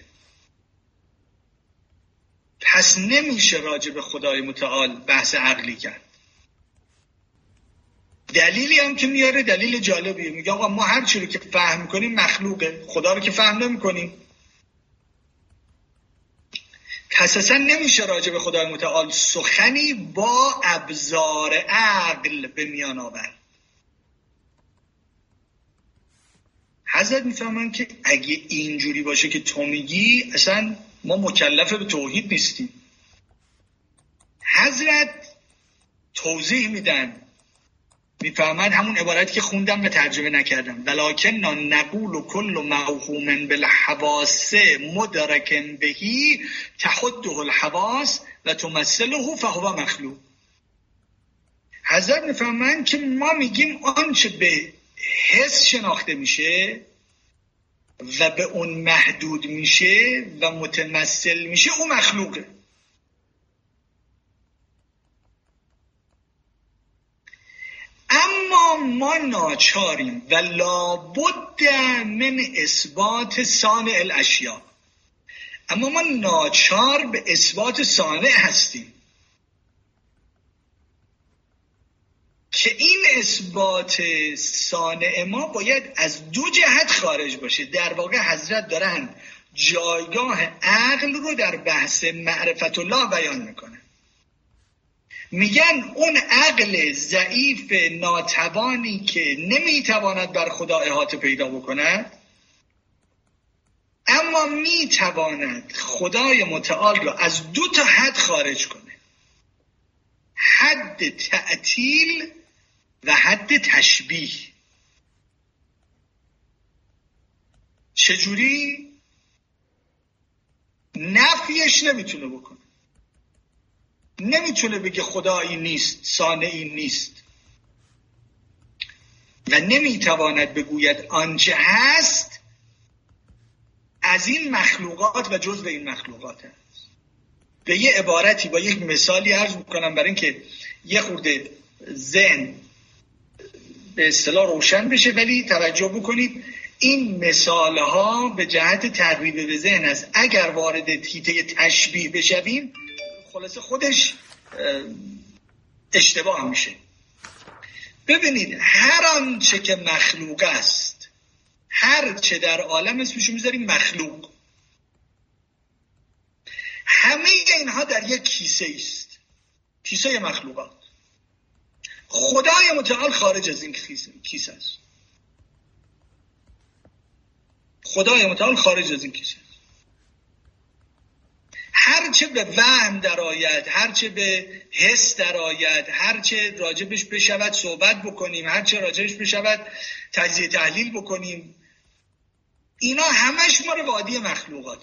Speaker 1: پس نمیشه راجب خدای متعال بحث عقلی کرد. دلیلی هم که میاره دلیل جالبیه، میگه آقا ما هر چی رو که فهم کنیم مخلوقه، خدا رو که فهم نمی کنیم، پس اصلا نمیشه راجب خدای متعال سخنی با ابزار عقل به میان آورد. حضرت میفهمن که اگه اینجوری باشه که تو میگی اصلا ما مکلف به توحید نیستیم. حضرت توضیح میدن، میفهمن همون عبارتی که خوندم و ترجمه نکردم، ولکن نقول کل موهوم بالحواس مدرک بهی تحده الحواس و تمثله فهو مخلوق. حضرت میفهمن که ما میگیم آنچه به حس شناخته میشه و به اون محدود میشه و متمثل میشه اون مخلوقه. اما ما ناچاریم و لابد من اثبات صانع الاشیاء، اما ما ناچار به اثبات صانع هستیم که این اثبات صانع ما باید از دو جهت خارج باشه. در واقع حضرت دارن جایگاه عقل رو در بحث معرفت الله بیان میکنن. میگن اون عقل ضعیف ناتوانی که نمیتواند بر خدا احاطه پیدا بکند، اما میتواند خدای متعال رو از دو تا حد خارج کنه، حد تعطیل و حد تشبیه. چجوری؟ نفیش نمیتونه بکنه، نمیتونه بگه خدایی نیست، صانعی نیست، و نمیتواند بگوید آنچه هست از این مخلوقات و جزء این مخلوقات هست. به یه عبارتی با یک مثالی عرض میکنم برای اینکه یه خورده ذهن به اصطلاح روشن بشه، ولی توجه بکنید این مثال ها به جهت تقریب به ذهن است. اگر وارد حیطه تشبیه بشویم خلاصه خودش اشتباه میشه. ببینید هر آنچه که مخلوق است، هر چه در عالم اسمشو میذاریم مخلوق، همه اینها در یک کیسه است، کیسه مخلوقات. خدای متعال خارج از این کیسه است. خدای متعال خارج از این کیسه است. هرچه به وهم در آید، هرچه به حس در آید، هرچه راجبش بشود صحبت بکنیم، هرچه راجبش بشود تجزیه تحلیل بکنیم، اینا همش ما رو وادی مخلوقات.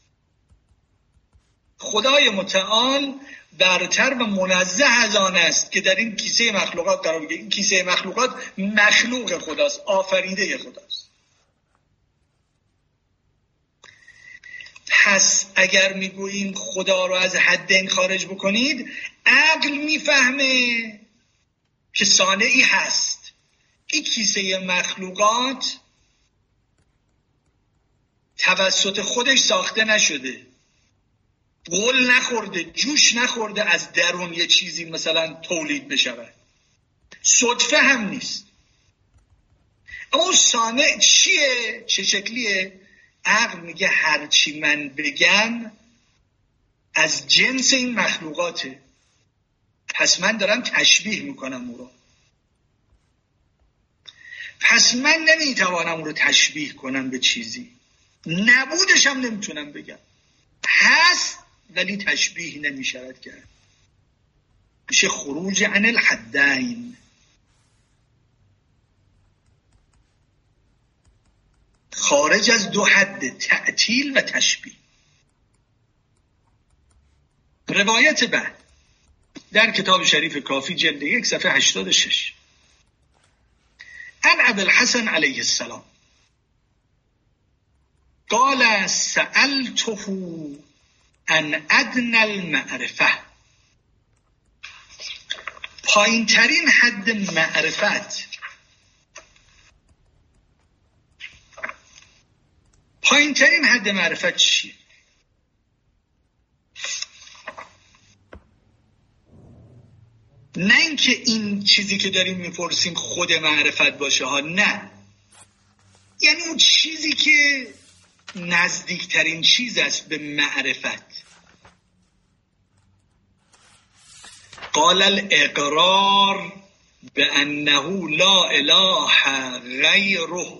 Speaker 1: خدای متعال برتر و منزه از آن است که در این کیسه مخلوقات قرار بگیره. این کیسه مخلوقات مخلوق خداست، آفریده خداست. پس اگر میگوییم خدا رو از حد این خارج بکنید، عقل میفهمه که صانعی هست. این کیسه مخلوقات توسط خودش ساخته نشده، گل نخورده، جوش نخورده از درون یه چیزی مثلا تولید بشود، صدفه هم نیست. اما اون صانع چیه؟ چه شکلیه؟ عقل میگه هرچی من بگم از جنس این مخلوقاته، پس من دارم تشبیه میکنم او رو. پس من نمیتوانم او رو تشبیه کنم به چیزی، نبودش هم نمیتونم بگم، هست ولی تشبیه نمیشود کرد. میشه خروج عن الحدین، خارج از دو حد، تعطیل و تشبیه. روایت بعد در کتاب شریف کافی جلد 1 صفحه 86 عن ابی الحسن علیه السلام قال سألته عن ادنى المعرفه، پایین ترین حد معرفت، پایین ترین حد معرفت چیه؟ نه اینکه این چیزی که داریم میپرسیم خود معرفت باشه ها، نه، یعنی اون چیزی که نزدیکترین چیز است به معرفت. قال الاقرار بانه لا اله غیره،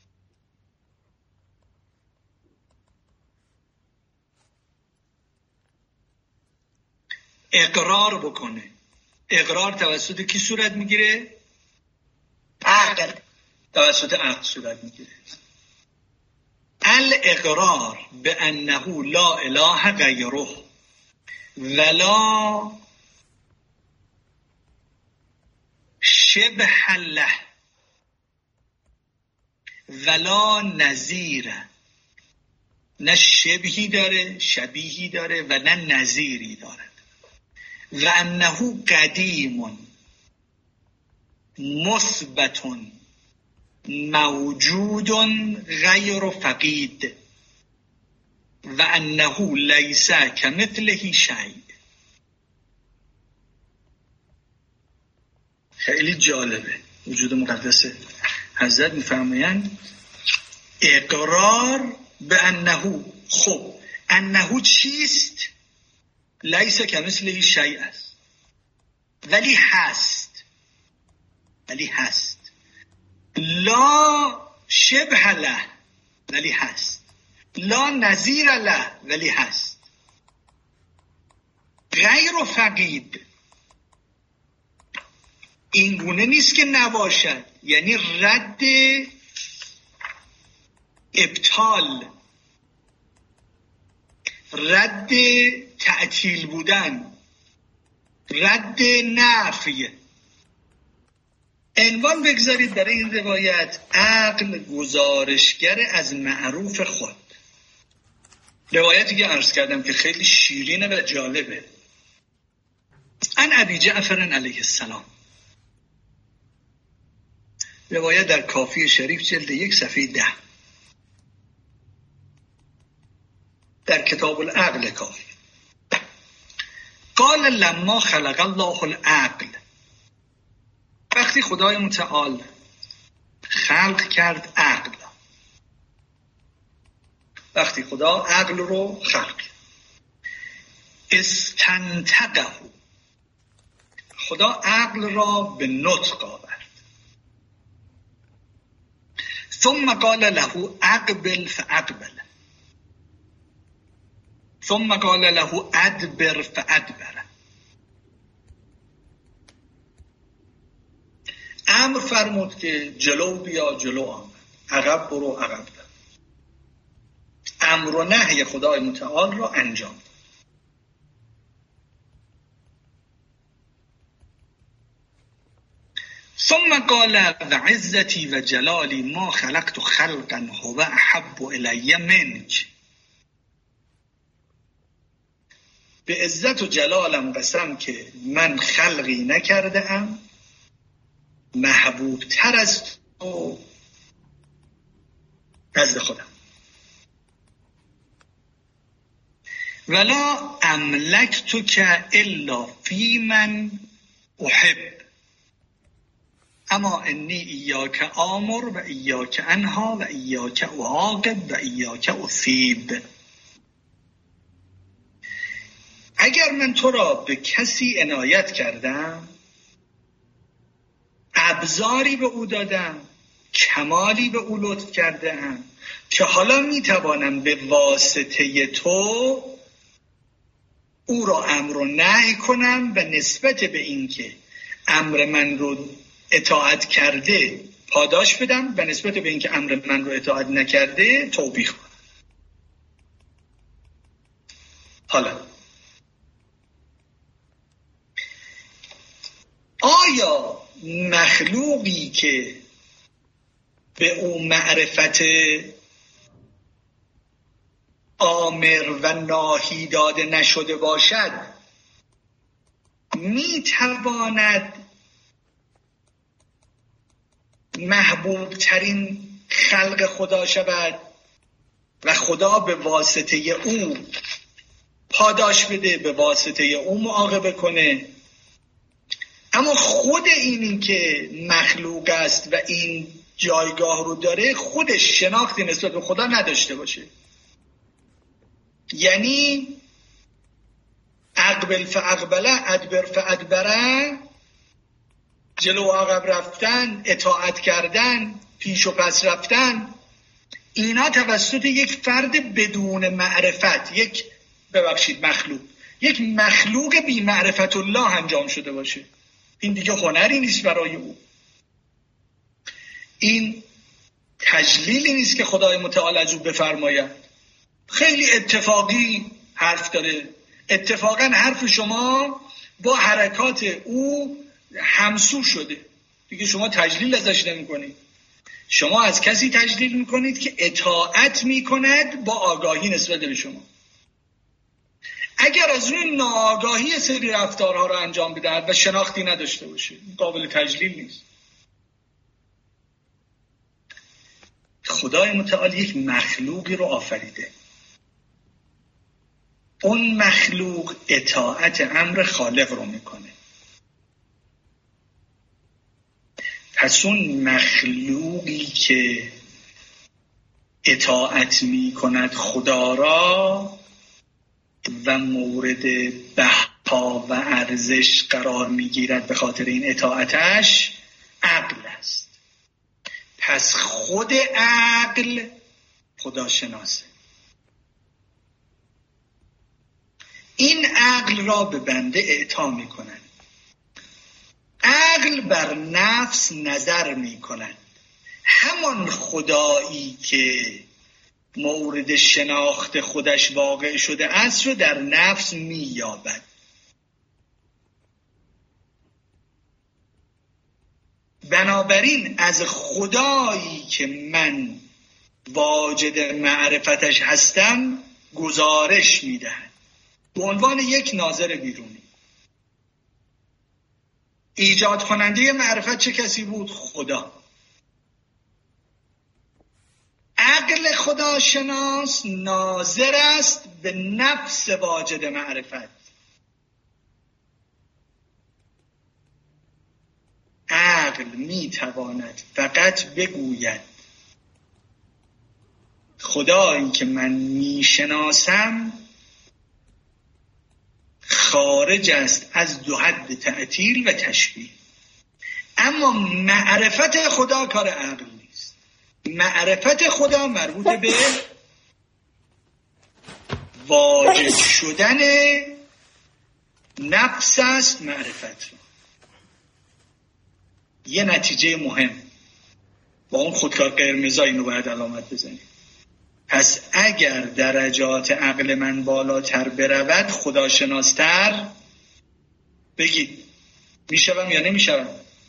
Speaker 1: اقرار بکنه. اقرار توسط کی صورت میگیره؟
Speaker 6: عقل.
Speaker 1: توسط عقل صورت میگیره. الاقرار بانه لا اله غیره ولا شبه له ولا نظیر، نه شبهی داره، شبیهی داره و نه نظیری داره. و انه قدیم مثبت موجود غیر فقید و انه لیس کمثله شیء. خیلی جالبه. وجود مقدس حضرت میفرمایند اقرار به انه، خب انه چیست؟ لیس کمثله شیء است، ولی هست، ولی هست. لا شبه له ولی هست، لا نظیر له ولی هست. غیر فقید این گونه نیست که نباشد، یعنی رد ابطال، رد تعطیل بودن، رد نفی. عنوان بگذارید برای این روایت عقل گزارشگر از معروف خود. روایتی که عرض کردم که خیلی شیرینه و جالبه. عن ابی جعفر علیه السلام، روایت در کافی شریف جلد 1 صفحه 10 در کتاب العقل کافی. قال لما خلق الله العقل، وقتی خدای متعال خلق کرد عقل، وقتی خدا عقل رو خلق استنطقه، خدا عقل را به نطق آورد. ثم قال له اقبل فاقبل، ثم قال له ادبر فادبر. امر فرمود که جلو بیا، جلو آمد، عقب برو، عقب برو. امر و نهی خدای متعال را انجام داد. ثم قال و عزتی و جلالی ما خلقت خلقا هو احب الی منک، به عزت و جلالم قسم که من خلقی نکرده ام محبوب تر از تو نزد خودم. ولا املکتک الا فی من احب، اما انی ایاک آمر و ایاک انها و ایاک اعاقب و ایاک اثیب. اگر من تو را به کسی عنایت کردم، ابزاری به او دادم، کمالی به او لطف کردم که حالا میتوانم به واسطه تو او را امر و نهی کنم و نسبت به این که امر من رو اطاعت کرده پاداش بدم و نسبت به این که امر من رو اطاعت نکرده توبیخ کنم. حالا آیا مخلوقی که به او معرفت آمر و ناهی داده نشده باشد می تواند محبوب ترین خلق خدا شود و خدا به واسطه او پاداش بده، به واسطه او معاقبه کنه؟ اما خود این که مخلوق است و این جایگاه رو داره خودش شناختی نسبت به خدا نداشته باشه، یعنی اقبل فاقبله، ادبر فادبره، جلو و عقب رفتن، اطاعت کردن، پیش و پس رفتن، اینا توسط یک فرد بدون معرفت، یک مخلوق بی معرفت الله انجام شده باشه. این دیگه هنری نیست برای او، این تجلیلی نیست که خدای متعال از او بفرماید. خیلی اتفاقی حرف داره، اتفاقا حرف شما با حرکات او همسو شده، دیگه شما تجلیل ازش نمی کنید. شما از کسی تجلیل می کنید که اطاعت می کند با آگاهی نسبت به شما. اگر از اون ناآگاهی سری رفتارها رو انجام بدهد و شناختی نداشته باشه، قابل تجلیل نیست. خدای متعال یک مخلوقی رو آفریده، اون مخلوق اطاعت امر خالق رو میکنه. پس اون مخلوقی که اطاعت میکند خدا را و مورد بها و ارزش قرار میگیرد به خاطر این اطاعتش، عقل است. پس خود عقل خداشناسه. این عقل را به بنده اعطا میکنند. عقل بر نفس نظر میکنند. همان خدایی که مورد شناخت خودش واقع شده است رو در نفس مییابد. بنابراین از خدایی که من واجد معرفتش هستم گزارش میدهد به عنوان یک ناظر بیرونی. ایجاد کننده معرفت چه کسی بود؟ خدا. عقل خداشناس ناظر است به نفس واجد معرفت. عقل میتواند فقط بگوید خدایی که من میشناسم خارج است از دو حد تعطیل و تشبیه. اما معرفت خدا کار عقل نیست. معرفت خدا مربوط به واجد شدن نفس است. معرفت یه نتیجه مهم با اون خودکار قرمزا اینو باید علامت بزنیم. پس اگر درجات عقل من بالاتر برود خداشناستر، بگید میشوم یا نمیشوم؟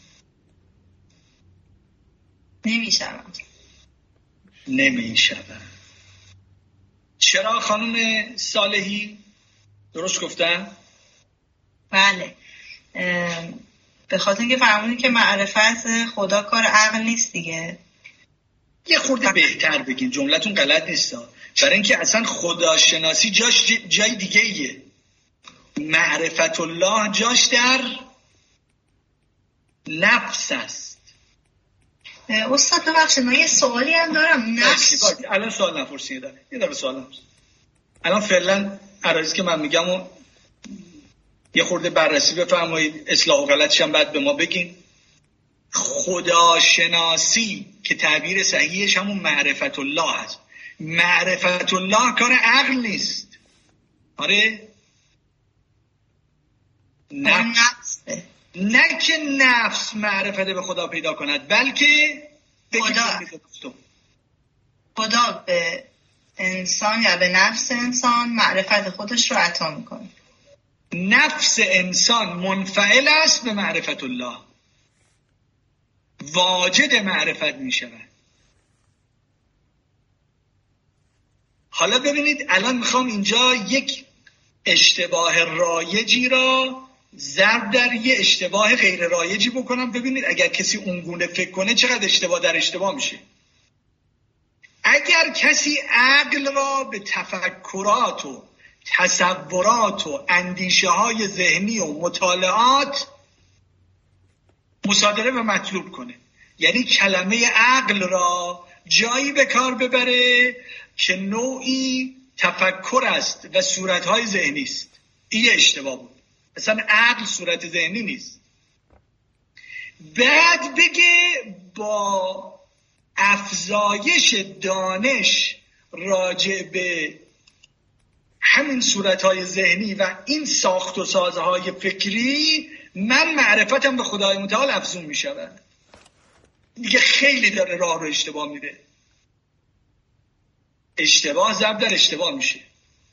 Speaker 1: نمیشوم. چرا خانم صالحی؟ درست گفتم؟
Speaker 6: بله، به خاطر اینکه فرمودید که معرفت خدا کار عقل نیست دیگه.
Speaker 1: یه خورده بهتر بگین، جملتون غلط نیست. برای اینکه اصلا خداشناسی جاش جای دیگه ایه. معرفت الله جاش در نفس است.
Speaker 6: استاد ببخشید من یه سوالی هم دارم. نفس
Speaker 1: الان سوال نپرسید، یه دقیقه سوال نپرسید. الان فعلا عرضی که من میگم و یه خورده بررسی بفرمایید، اصلاح و غلطش هم بعد به ما بگین. خداشناسی که تعبیر صحیحش همون معرفت الله هست. معرفت الله کار عقل نیست. آره؟ نه که نفس معرفت به خدا پیدا کند، بلکه
Speaker 6: خدا به انسان یا به نفس انسان معرفت خودش رو عطا میکنه.
Speaker 1: نفس انسان منفعل است به معرفت الله، واجد معرفت میشود. حالا ببینید الان میخوام اینجا یک اشتباه رایجی را ضرب در یه اشتباه غیر رایجی بکنم. ببینید اگر کسی اونگونه فکر کنه چقدر اشتباه در اشتباه میشه. اگر کسی عقل را به تفکرات و تصورات و اندیشه های ذهنی و مطالعات مصادره و مطلوب کنه، یعنی کلمه عقل را جایی به کار ببره که نوعی تفکر است و صورتهای ذهنی است، این اشتباه بود. اصلا عقل صورت ذهنی نیست. بعد بگه با افزایش دانش راجع به همین صورتهای ذهنی و این ساخت و سازهای فکری من معرفتم به خدای متعال افزون می شود. دیگه خیلی داره راه رو اشتباه میده. اشتباه ضرب در اشتباه میشه.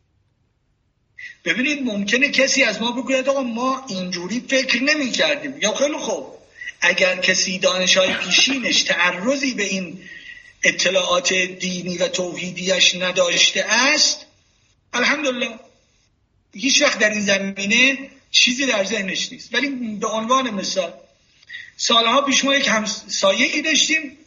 Speaker 1: ببینید ممکنه کسی از ما بگوید آقا ما اینجوری فکر نمی کردیم. یا خیلی خوب، اگر کسی دانش‌های پیشینش تعرضی به این اطلاعات دینی و توحیدیش نداشته است، الحمدلله هیچ وقت در این زمینه چیزی در ذهنش نیست. ولی به عنوان مثال سالها پیش ما یک همسایه‌ای داشتیم،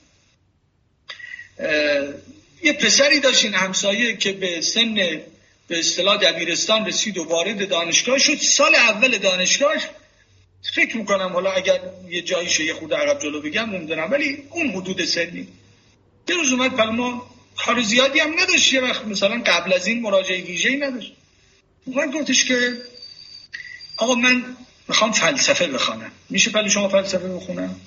Speaker 1: یه پسری داشتیم همسایه که به سن به اصطلاح دبیرستان رسید و وارد دانشگاه شد. سال اول دانشگاهش فکر میکنم، حالا اگر یه جاییشو یه خورده عقب جلو بگم نمیدونم، ولی اون حدود سنی یه روز اومد پل ما، کار زیادی هم نداشت، یه وقت مثلا قبل از این مراجعه ویژه‌ای نداشت. من گفتش که آقا من میخوام فلسفه بخونم، میشه پل شما فلسفه بخونم؟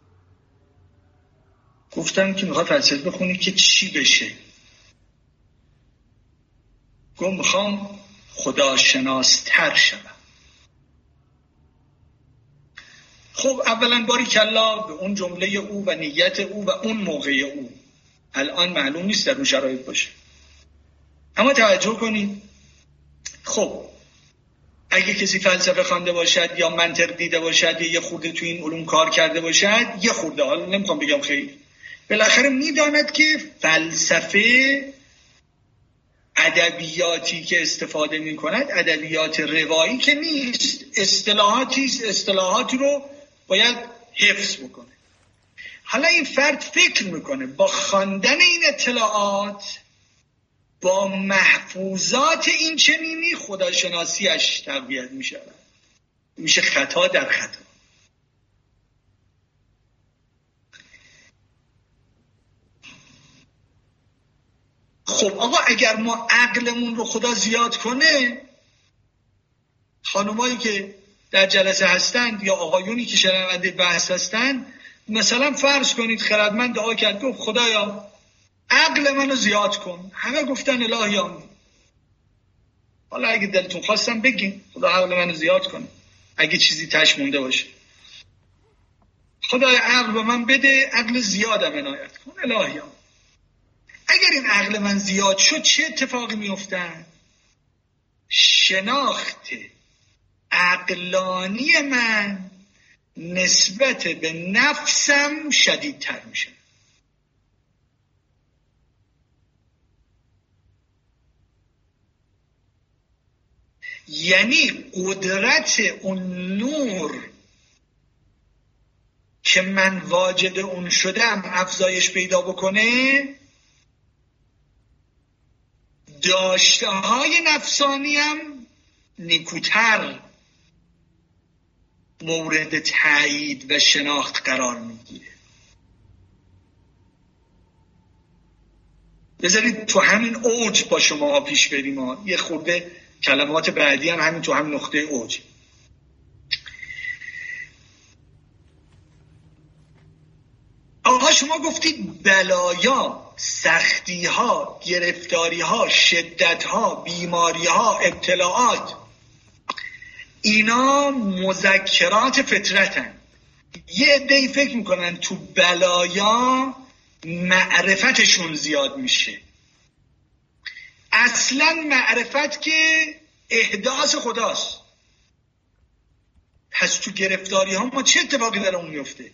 Speaker 1: گفتم که میخواد فلسفه بخونی که چی بشه؟ گفت میخوام خداشناستر شدم. خب اولا باریکلا به اون جمله او و نیت او و اون موقع او، الان معلوم نیست در اون شرایط باشه. اما توجه کنید، خب اگه کسی فلسفه خوانده باشد یا منطق دیده باشد یا یه خورده تو این علوم کار کرده باشد، یه خورده، حالا نمیخوام بگم خیلی، بالاخره میداند که فلسفه ادبیاتی که استفاده میکند ادبیات روایی که نیست، اصطلاحاتی رو باید حفظ بکنه. حالا این فرد فکر میکنه با خواندن این اطلاعات، با محفوظات این چنینی خداشناسیش تقویت میشه. میشه خطا در خطا. خب آقا اگر ما عقلمون رو خدا زیاد کنه، خانمایی که در جلسه هستند یا آقایونی که شنونده بحث هستند، مثلا فرض کنید خردمند دعا کرد گفت خدایا عقل منو زیاد کن، همه گفتن الهی آمین. حالا اگه دلتون خواستم بگین خدا عقل منو زیاد کن، اگه چیزی تش مونده باشه خدای عقل به من بده، عقل زیادم عنایت کن الهی آمین. اگر این عقل من زیاد شد چه اتفاقی میفته؟ شناخت عقلانی من نسبت به نفسم شدیدتر میشه. یعنی قدرت اون نور که من واجد اون شدم افزایش پیدا بکنه، داشته های نفسانی هم نیکوتر مورد تایید و شناخت قرار میگیره. بذارید تو همین اوج با شما پیش بریم، یه خورده کلمات بعدی هم همین تو همین نقطه اوج. گفتید بلایا، سختی ها، گرفتاری ها، شدت ها، بیماری ها، ابتلاعات، اینا مذکرات فطرتن. یه عده‌ای فکر میکنن تو بلایا معرفتشون زیاد میشه. اصلا معرفت که احداث خداست. پس تو گرفتاری ها ما چه اتفاقی در اون میفته؟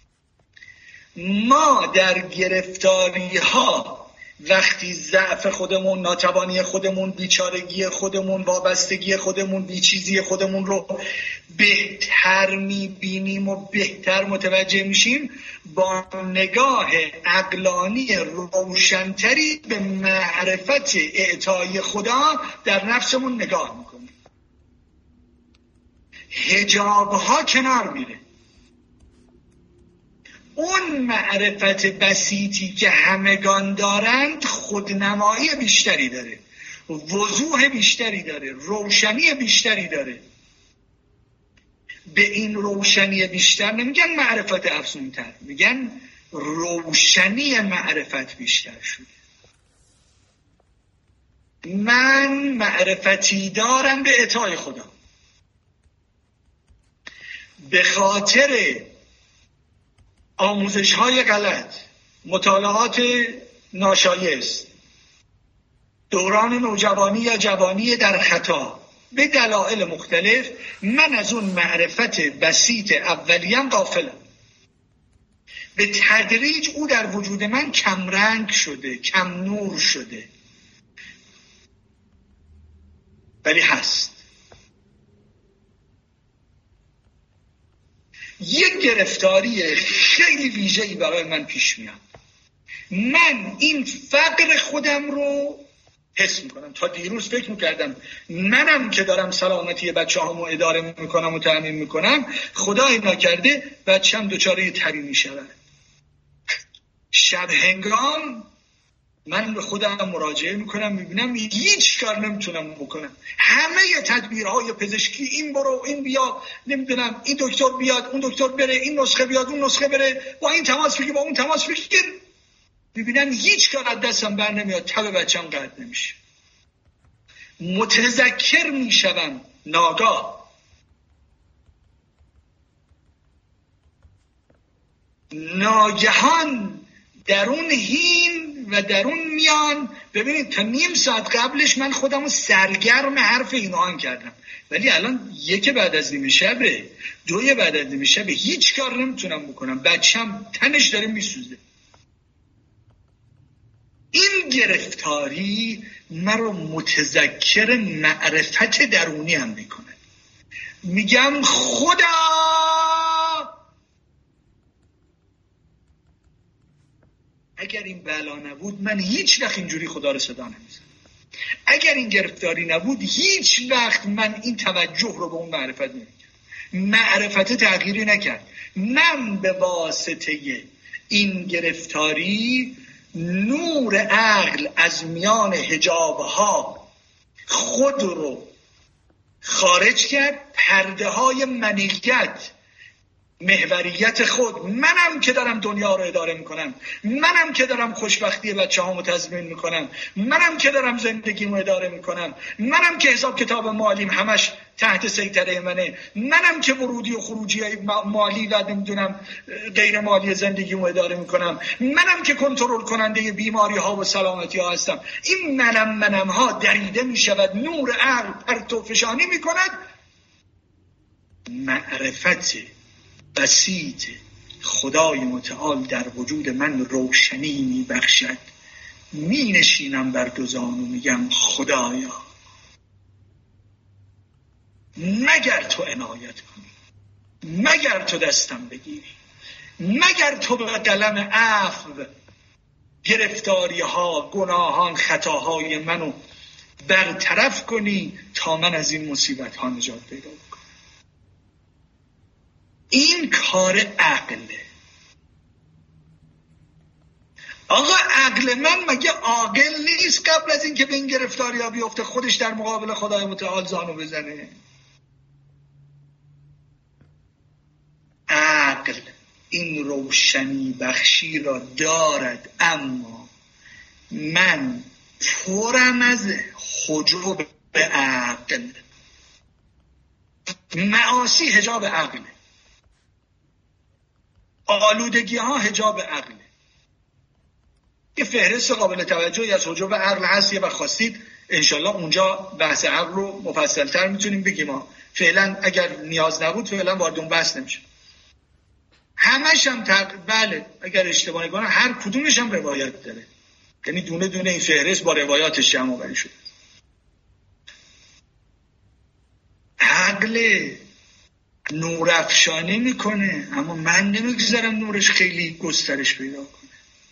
Speaker 1: ما در گرفتاری ها وقتی ضعف خودمون، ناتوانی خودمون، بیچارگی خودمون، وابستگی خودمون، بیچیزی خودمون رو بهتر میبینیم و بهتر متوجه میشیم، با نگاه عقلانی روشنتری به معرفت اعطای خدا در نفسمون نگاه میکنیم. حجاب ها کنار میره. اون معرفت بسیطی که همگان دارند خودنمایی بیشتری داره، وضوح بیشتری داره، روشنی بیشتری داره. به این روشنی بیشتر نمیگن معرفت افزونتر، میگن روشنی معرفت بیشتر شده. من معرفتی دارم به اعطای خدا، به خاطر آموزش های غلط، مطالعات ناشایست، دوران نوجوانی یا جوانی در خطا، به دلایل مختلف من از اون معرفت بسیط اولیم غافلم. به تدریج او در وجود من کم رنگ شده، کم نور شده، ولی هست. یک گرفتاری خیلی ویژه‌ای برای من پیش میاد. من این فقر خودم رو حس میکنم. تا دیروز فکر میکردم منم که دارم سلامتی بچه هامو اداره میکنم و تأمین میکنم، خدای نکرده بچه‌م دچار تبی میشود. شب هنگام من به خودم مراجعه میکنم، میبینم هیچ کار نمیتونم بکنم. همه تدبیرهای پزشکی، این برو، این بیا، نمیدونم این دکتر بیاد، اون دکتر بره، این نسخه بیاد، اون نسخه بره، با این تماس بگیر، با اون تماس بگیر، میبینم هیچ کار از دستم بر نمیاد، تب بچم قطع نمیشه. متذکر میشم ناگاه ناگهان در اون هین و در اون میان. ببینید تا نیم ساعت قبلش من خودم رو سرگرم حرف اینا کردم، ولی الان یک بعد از نیمه شبه، دوی بعد از نیمه شبه، هیچ کار نمیتونم بکنم، بچم تنش داره میسوزه. این گرفتاری من رو متذکر معرفت درونی هم میکنه. میگم خدا اگر این بلا نبود من هیچ وقت اینجوری خدا رو صدا نمیزنم. اگر این گرفتاری نبود هیچ وقت من این توجه رو به اون معرفت نمیکردم. معرفت تغییری نکرد. من به واسطه این گرفتاری نور عقل از میان حجابها خود رو خارج کرد. پرده های منیت، محوریت خود، منم که دارم دنیا رو اداره میکنم، منم که دارم خوشبختی بچه هامو تضمین میکنم، منم که دارم زندگیمو اداره میکنم، منم که حساب کتاب مالیم همش تحت سیطره منه، منم که ورودی و خروجی مالی و نمیدونم غیر مالی زندگیمو اداره میکنم، منم که کنترل کننده بیماری ها و سلامتی ها هستم. این منم ها دریده میشود، نور عقل پرتو فشانی میکند. معرفت بسیط خدای متعال در وجود من روشنی میبخشد. می نشینم بر دوزان و میگم خدایا مگر تو عنایت کنی، مگر تو دستم بگیری، مگر تو به قلم عفو گرفتاری ها، گناهان، خطاهای منو برطرف کنی تا من از این مصیبت ها نجات پیدا کنم. این کار عقله. آقا عقل من مگه عاقل نیست قبل از این که به این گرفتاری ها بیفته خودش در مقابل خدای متعال زانو بزنه؟ عقل این روشنی بخشی را دارد، اما من پرم از حجب عقل. معاصی حجاب عقله، آلودگی ها حجاب عقله. یه فهرست قابل توجهی از حجب عقل هست، یه وقت خواستید انشالله اونجا بحث عقل رو مفصل‌تر میتونیم بگیم. فعلا اگر نیاز نبود فعلا وارد اون بحث نمیشه. همش هم بله اگر اشتباه نکنم هر کدومش هم روایت داره، یعنی دونه دونه این فهرست با روایاتش جمع آوری شده. عقل نور افشانه میکنه، اما من نمیگذارم نورش خیلی گسترش پیدا کنه.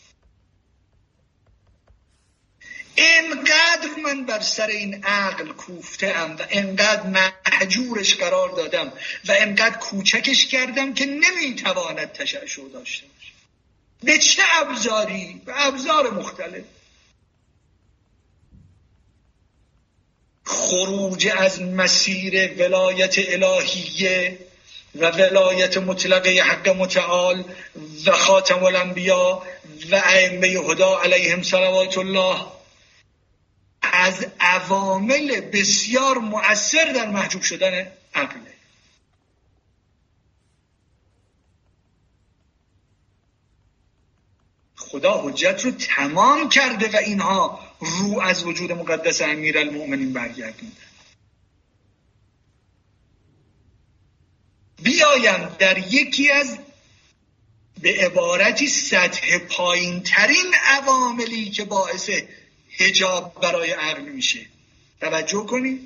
Speaker 1: انقدر من بر سر این عقل کوفته‌ام و انقدر محجورش قرار دادم و انقدر کوچکش کردم که نمیتواند تشعشع داشته باشه. به چه ابزاری؟ به ابزار مختلف. خروج از مسیر ولایت الهیه و ولایت مطلقه حق متعال و خاتم الانبیا و ائمه هدا علیهم صلوات الله از عوامل بسیار مؤثر در محجوب شدن عقله. خدا حجت رو تمام کرده و اینها رو از وجود مقدس امیرالمؤمنین برگردونده. بیایم در یکی از به عبارتی سطح پایین ترین عواملی که باعث حجاب برای عقل میشه توجه کنید.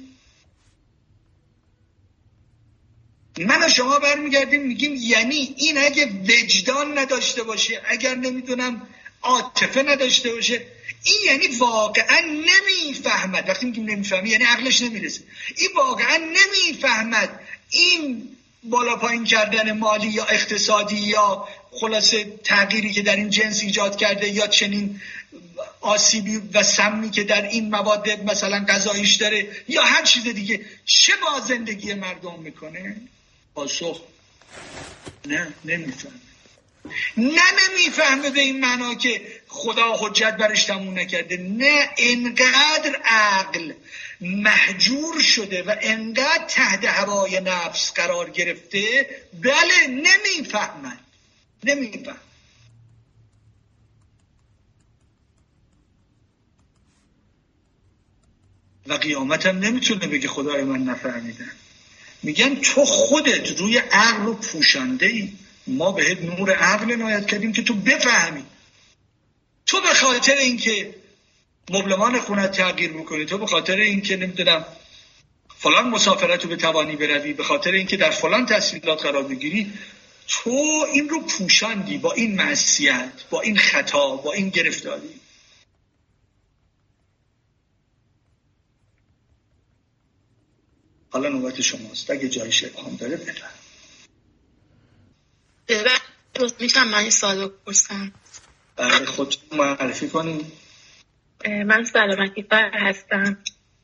Speaker 1: من و شما برمیگردیم میگیم یعنی این اگه وجدان نداشته باشه، اگر نمیدونم عاطفه نداشته باشه، این یعنی واقعا نمیفهمد. وقتی میگیم نمیفهمه یعنی عقلش نمیرسه. این واقعا نمیفهمد این بالا پایین کردن مالی یا اقتصادی یا خلاصه تغییری که در این جنس ایجاد کرده یا چنین آسیبی و سمی که در این مواد مثلا غذاییش داره یا هر چیز دیگه چه با زندگی مردم میکنه؟ پاسخ نه، نمیفهمه. نمیفهمه به این معنا که خدا حجت برش تموم نکرده. نه، انقدر عقل محجور شده و انقدر تحت هوای نفس قرار گرفته، بله نمیفهمه. و قیامت هم نمیتونه بگه خدای من نفهمیدم. میگن تو خودت روی عقل رو پوشانده ای، ما بهت نور عقل عنایت کردیم که تو بفهمی. تو به خاطر اینکه مبلمان خونت تغییر بکنی، تو به خاطر اینکه نمیدونم فلان مسافرت رو به توانی بروی، به خاطر اینکه در فلان تحصیلات قرار بگیری، تو این رو پوشاندی با این معصیت، با این خطا، با این گرفتاری. حالا نوبت شماست، اگه جایش ابهام داره بفرمایید.
Speaker 8: میتونم من این سوال بپرسم؟
Speaker 1: برای خودتون معرفی کنید.
Speaker 8: من سلامتی فر هستم.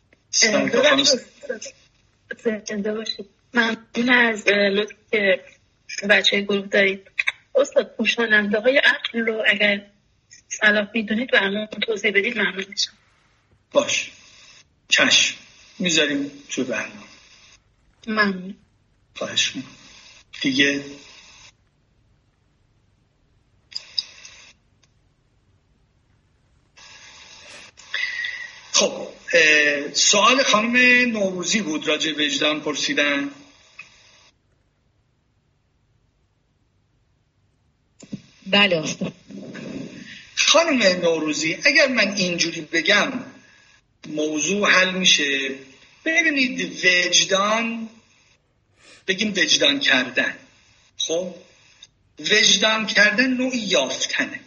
Speaker 8: زنده باشید. ممنون از لطفی که بچه گروه دارید. استاد پوشاننده های عقل رو اگر صلاح میدونید و همون توضیح بدید ممنون میشم.
Speaker 1: باش، چشم، میذاریم تو برنامه.
Speaker 8: ممنون.
Speaker 1: خواهش میکنم. دیگه خب، سوال خانم نوروزی بود راجع به وجدان پرسیدن.
Speaker 5: بله استاد.
Speaker 1: خانم نوروزی اگر من اینجوری بگم موضوع حل میشه. ببینید وجدان، بگیم وجدان کردن. خب وجدان کردن نوعی یافتنه.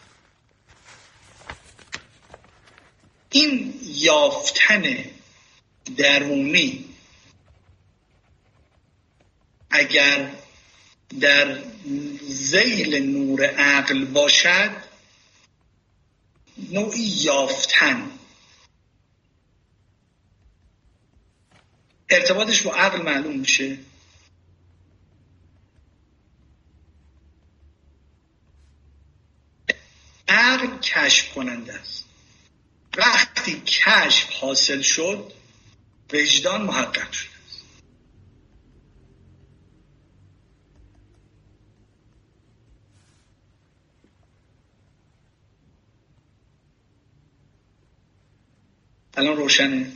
Speaker 1: این یافتن درونی اگر در ذیل نور عقل باشد، نوعی یافتن، ارتباطش با عقل معلوم میشه. کشف کننده است. وقتی کشف حاصل شد وجدان محقق شد. الان روشنه؟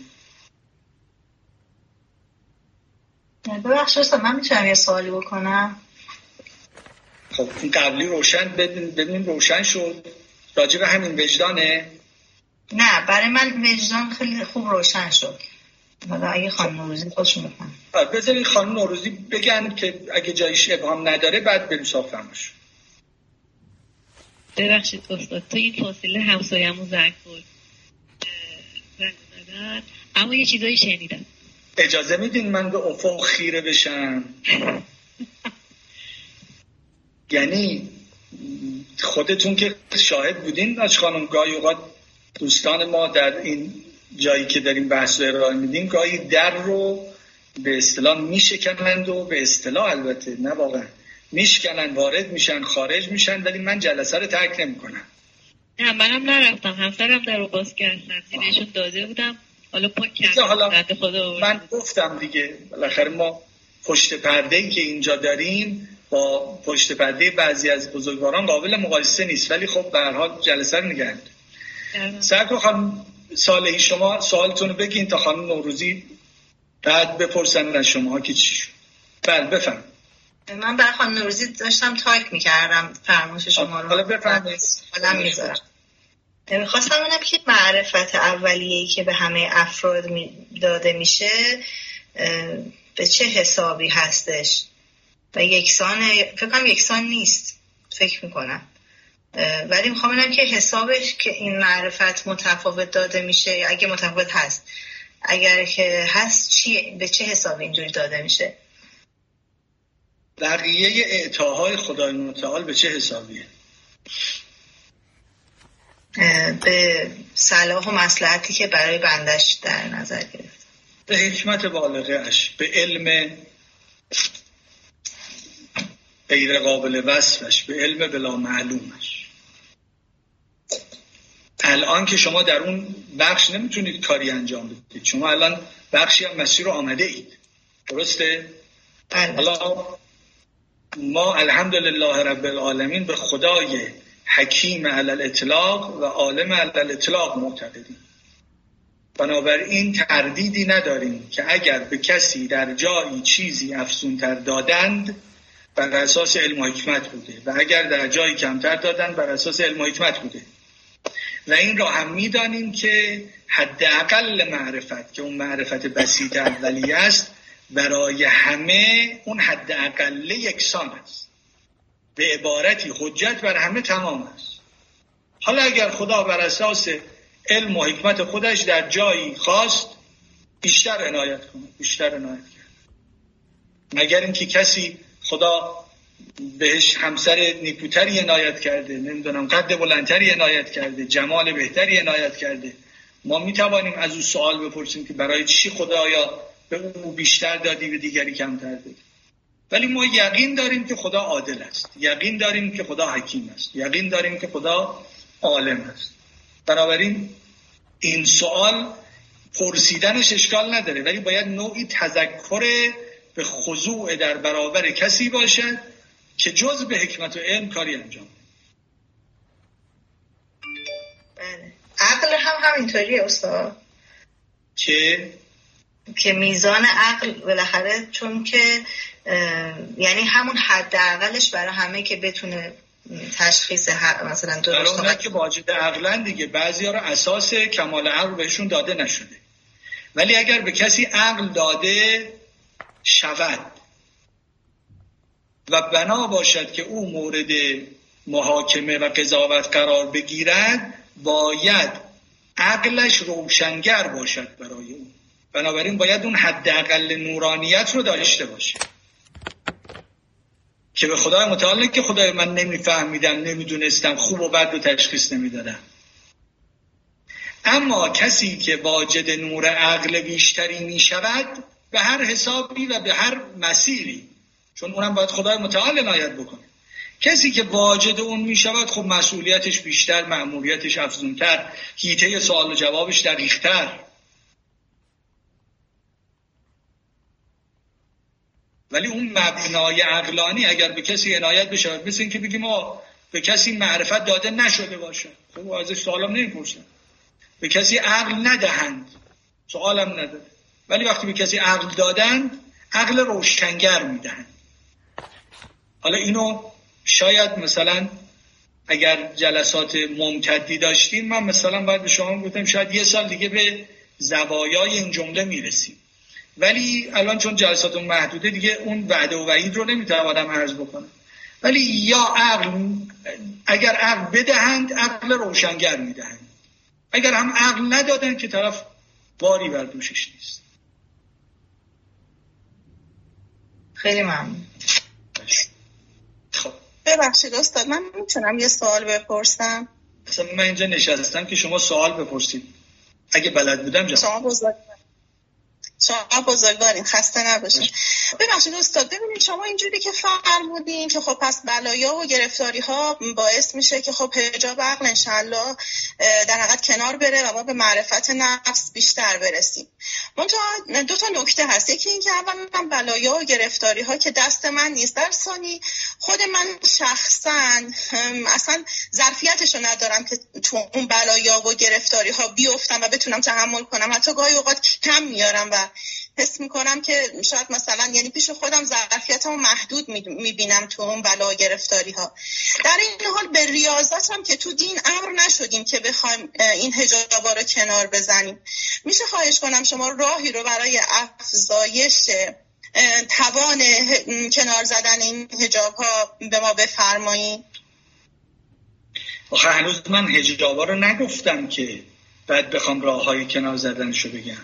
Speaker 6: ببخشید من میتونم یه سوالی بکنم؟
Speaker 1: خب این قبلی روشن ببینیم روشن شد راجع به همین وجدانه؟
Speaker 6: نه برای من وجدان خیلی خوب روشن شد. حالا اگه خانم نوروزی خودشون بکنم
Speaker 1: بذارید خانم نوروزی بگن که اگه جایش ابهام نداره بعد بریم سراغ فرمایش.
Speaker 9: ببخشید استاد تو این فاصله همسایه‌مون زنگ خورد اما یه چیزایی شنیدم.
Speaker 1: اجازه میدین من به افق خیره بشم؟ یعنی خودتون که شاهد بودین آج خانم گاهی اوقات دوستان ما در این جایی که داریم بحث رو ارائه میدیم گاهی در رو به اصطلاح میشکنند و به اصطلاح البته نه واقعا میشکنن وارد میشن خارج میشن ولی من جلسه رو ترک نمیکنم.
Speaker 9: نه منم نرفتم همسرم در رو باز کرد سبزی بهشون داده بودم حالا پاک کردم.
Speaker 1: من گفتم دیگه بالاخره ما پشت پرده‌ای که اینجا داریم با پشت پرده بعضی از بزرگواران قابل مقایسه نیست ولی خب به هر حال جلسه رو نگه داریم. سرکار خانم صالحی شما سوالتون رو بگین تا خانم نوروزی بعد بپرسن از شما که چی شد. بله بفهم.
Speaker 6: من برای خانم نوروزی داشتم تایپ میکردم فرمایش شما رو.
Speaker 1: حالا بفرمایید.
Speaker 6: حالا میذارم. میخواستم ببینم که معرفت اولیه‌ای که به همه افراد داده میشه به چه حسابی هستش و فکر کنم یکسان نیست فکر میکنم ولی میخوام ببینم که حسابش که این معرفت متفاوت داده میشه اگه متفاوت هست اگر که هست به چه حسابی اینجوری داده میشه.
Speaker 1: بقیه اعطاهای خدای متعال به چه حسابیه؟
Speaker 6: به صلاح و مصلحتی که برای بندش در نظر گرفت،
Speaker 1: به حکمت بالغه اش، به علم غیر قابل وصفش، به علم بلا معلومش. الان که شما در اون بخش نمیتونید کاری انجام بدید، شما الان بخشی از مسیر رو آمده اید، درسته؟ حالا ما الحمدلله رب العالمین به خدای حکیم علی الاطلاق و عالم علی الاطلاق معتقدیم. بنابراین تردیدی نداریم که اگر به کسی در جایی چیزی افزونتر دادند بر اساس علم و حکمت بوده و اگر در جایی کمتر دادند بر اساس علم و حکمت بوده. و این را هم می‌دانیم که حداقل معرفت که اون معرفت بسیط اولیه است برای همه اون حداقل یکسان است، به عبارتی حجت بر همه تمام است. حالا اگر خدا بر اساس علم و حکمت خودش در جایی خواست بیشتر عنایت کنه، بیشتر عنایت کرد. مگر اینکه کسی خدا بهش همسر نیکوتری عنایت کرده، نمیدونم قد بلندتری عنایت کرده، جمال بهتری عنایت کرده، ما میتوانیم از او سوال بپرسیم که برای چی خدایا به او بیشتر دادی به دیگری کمتر دادی. ولی ما یقین داریم که خدا عادل است، یقین داریم که خدا حکیم است، یقین داریم که خدا عالم است. بنابراین این سوال پرسیدنش اشکال نداره، ولی باید نوعی تذکر به خضوع در برابر کسی باشد که جز به حکمت و علم کاری انجام.
Speaker 6: بله. عقل هم همینطوریه استاد، که میزان عقل بالاخره چون که یعنی همون حداقلش برای همه که بتونه تشخیص مثلا درست
Speaker 1: کنه که واجد عقلن دیگه. بعضیا رو اساس کمال عقل بهشون داده نشده، ولی اگر به کسی عقل داده شود و بنا باشد که او مورد محاکمه و قضاوت قرار بگیرد باید عقلش روشنگر باشد برای او. بنابراین باید اون حداقل نورانیت رو داشته باشه که به خدای متعال که خدای من نمیفهمیدم، نمیدونستم، خوب و بد رو تشخیص نمیدادم. اما کسی که واجد نور عقل بیشتری میشود به هر حسابی و به هر مسیری، چون اونم باید خدای متعال عنایت بکنه، کسی که واجد اون میشود خب مسئولیتش بیشتر، مأموریتش افزونتر، حیطه سوال و جوابش دقیق‌تر. ولی اون مبنای عقلانی اگر به کسی عنایت بشه، مثل این که بگیم به کسی معرفت داده نشده باشه، خب ازش سوالم نمیپرسن. به کسی عقل ندهند، سوالم نداره. ولی وقتی به کسی عقل دادن، عقل روشنگر میدهند. حالا اینو شاید مثلا اگر جلسات ممتدی داشتیم، من مثلا باید به شما گفتم شاید 1 سال دیگه به زوایای این جمله میرسیم. ولی الان چون جلساتون محدوده دیگه اون وعده و وعید رو نمیتوانم عرض بکنم. ولی یا عقل، اگر عقل بدهند عقل روشنگر میدهند، اگر هم عقل ندادن که طرف باری بر دوشش نیست.
Speaker 6: خیلی ممنون.
Speaker 1: خب
Speaker 3: ببخشید استاد، من میتونم یه سوال بپرسم؟
Speaker 1: مثلا من اینجا نشستم که شما سوال بپرسید، اگه بلد بودم
Speaker 3: شما بزرگوارین، خسته نباشید. ببخشید استاد، ببینید شما اینجوری که فرمودین که خب پس بلایا و گرفتاری ها باعث میشه که خب حجاب عقل انشالله در حقیقت کنار بره و ما به معرفت نفس بیشتر برسیم. منتها 2 تا نکته هست. یکی این که اولا بلایا و گرفتاری ها که دست من نیست، در ثانی خود من شخصا اصلا ظرفیتشو ندارم که تو اون بلایا و گرفتاری ها بیفتم و بتونم تحمل کنم. حتی گاهی اوقات کم میارم و حس میکنم که شاید مثلا یعنی پیش خودم ظرفیتمو محدود میبینم تو اون بلا گرفتاری ها. در این حال به ریاضت هم که تو دین امر نشدیم که بخوایم این حجابا رو کنار بزنیم. میشه خواهش کنم شما راهی رو برای افزایش توان کنار زدن این حجاب ها به ما بفرمایید؟
Speaker 1: آخه هنوز من حجابا رو نگفتم که بعد بخوام راههای کنار زدنشو بگم.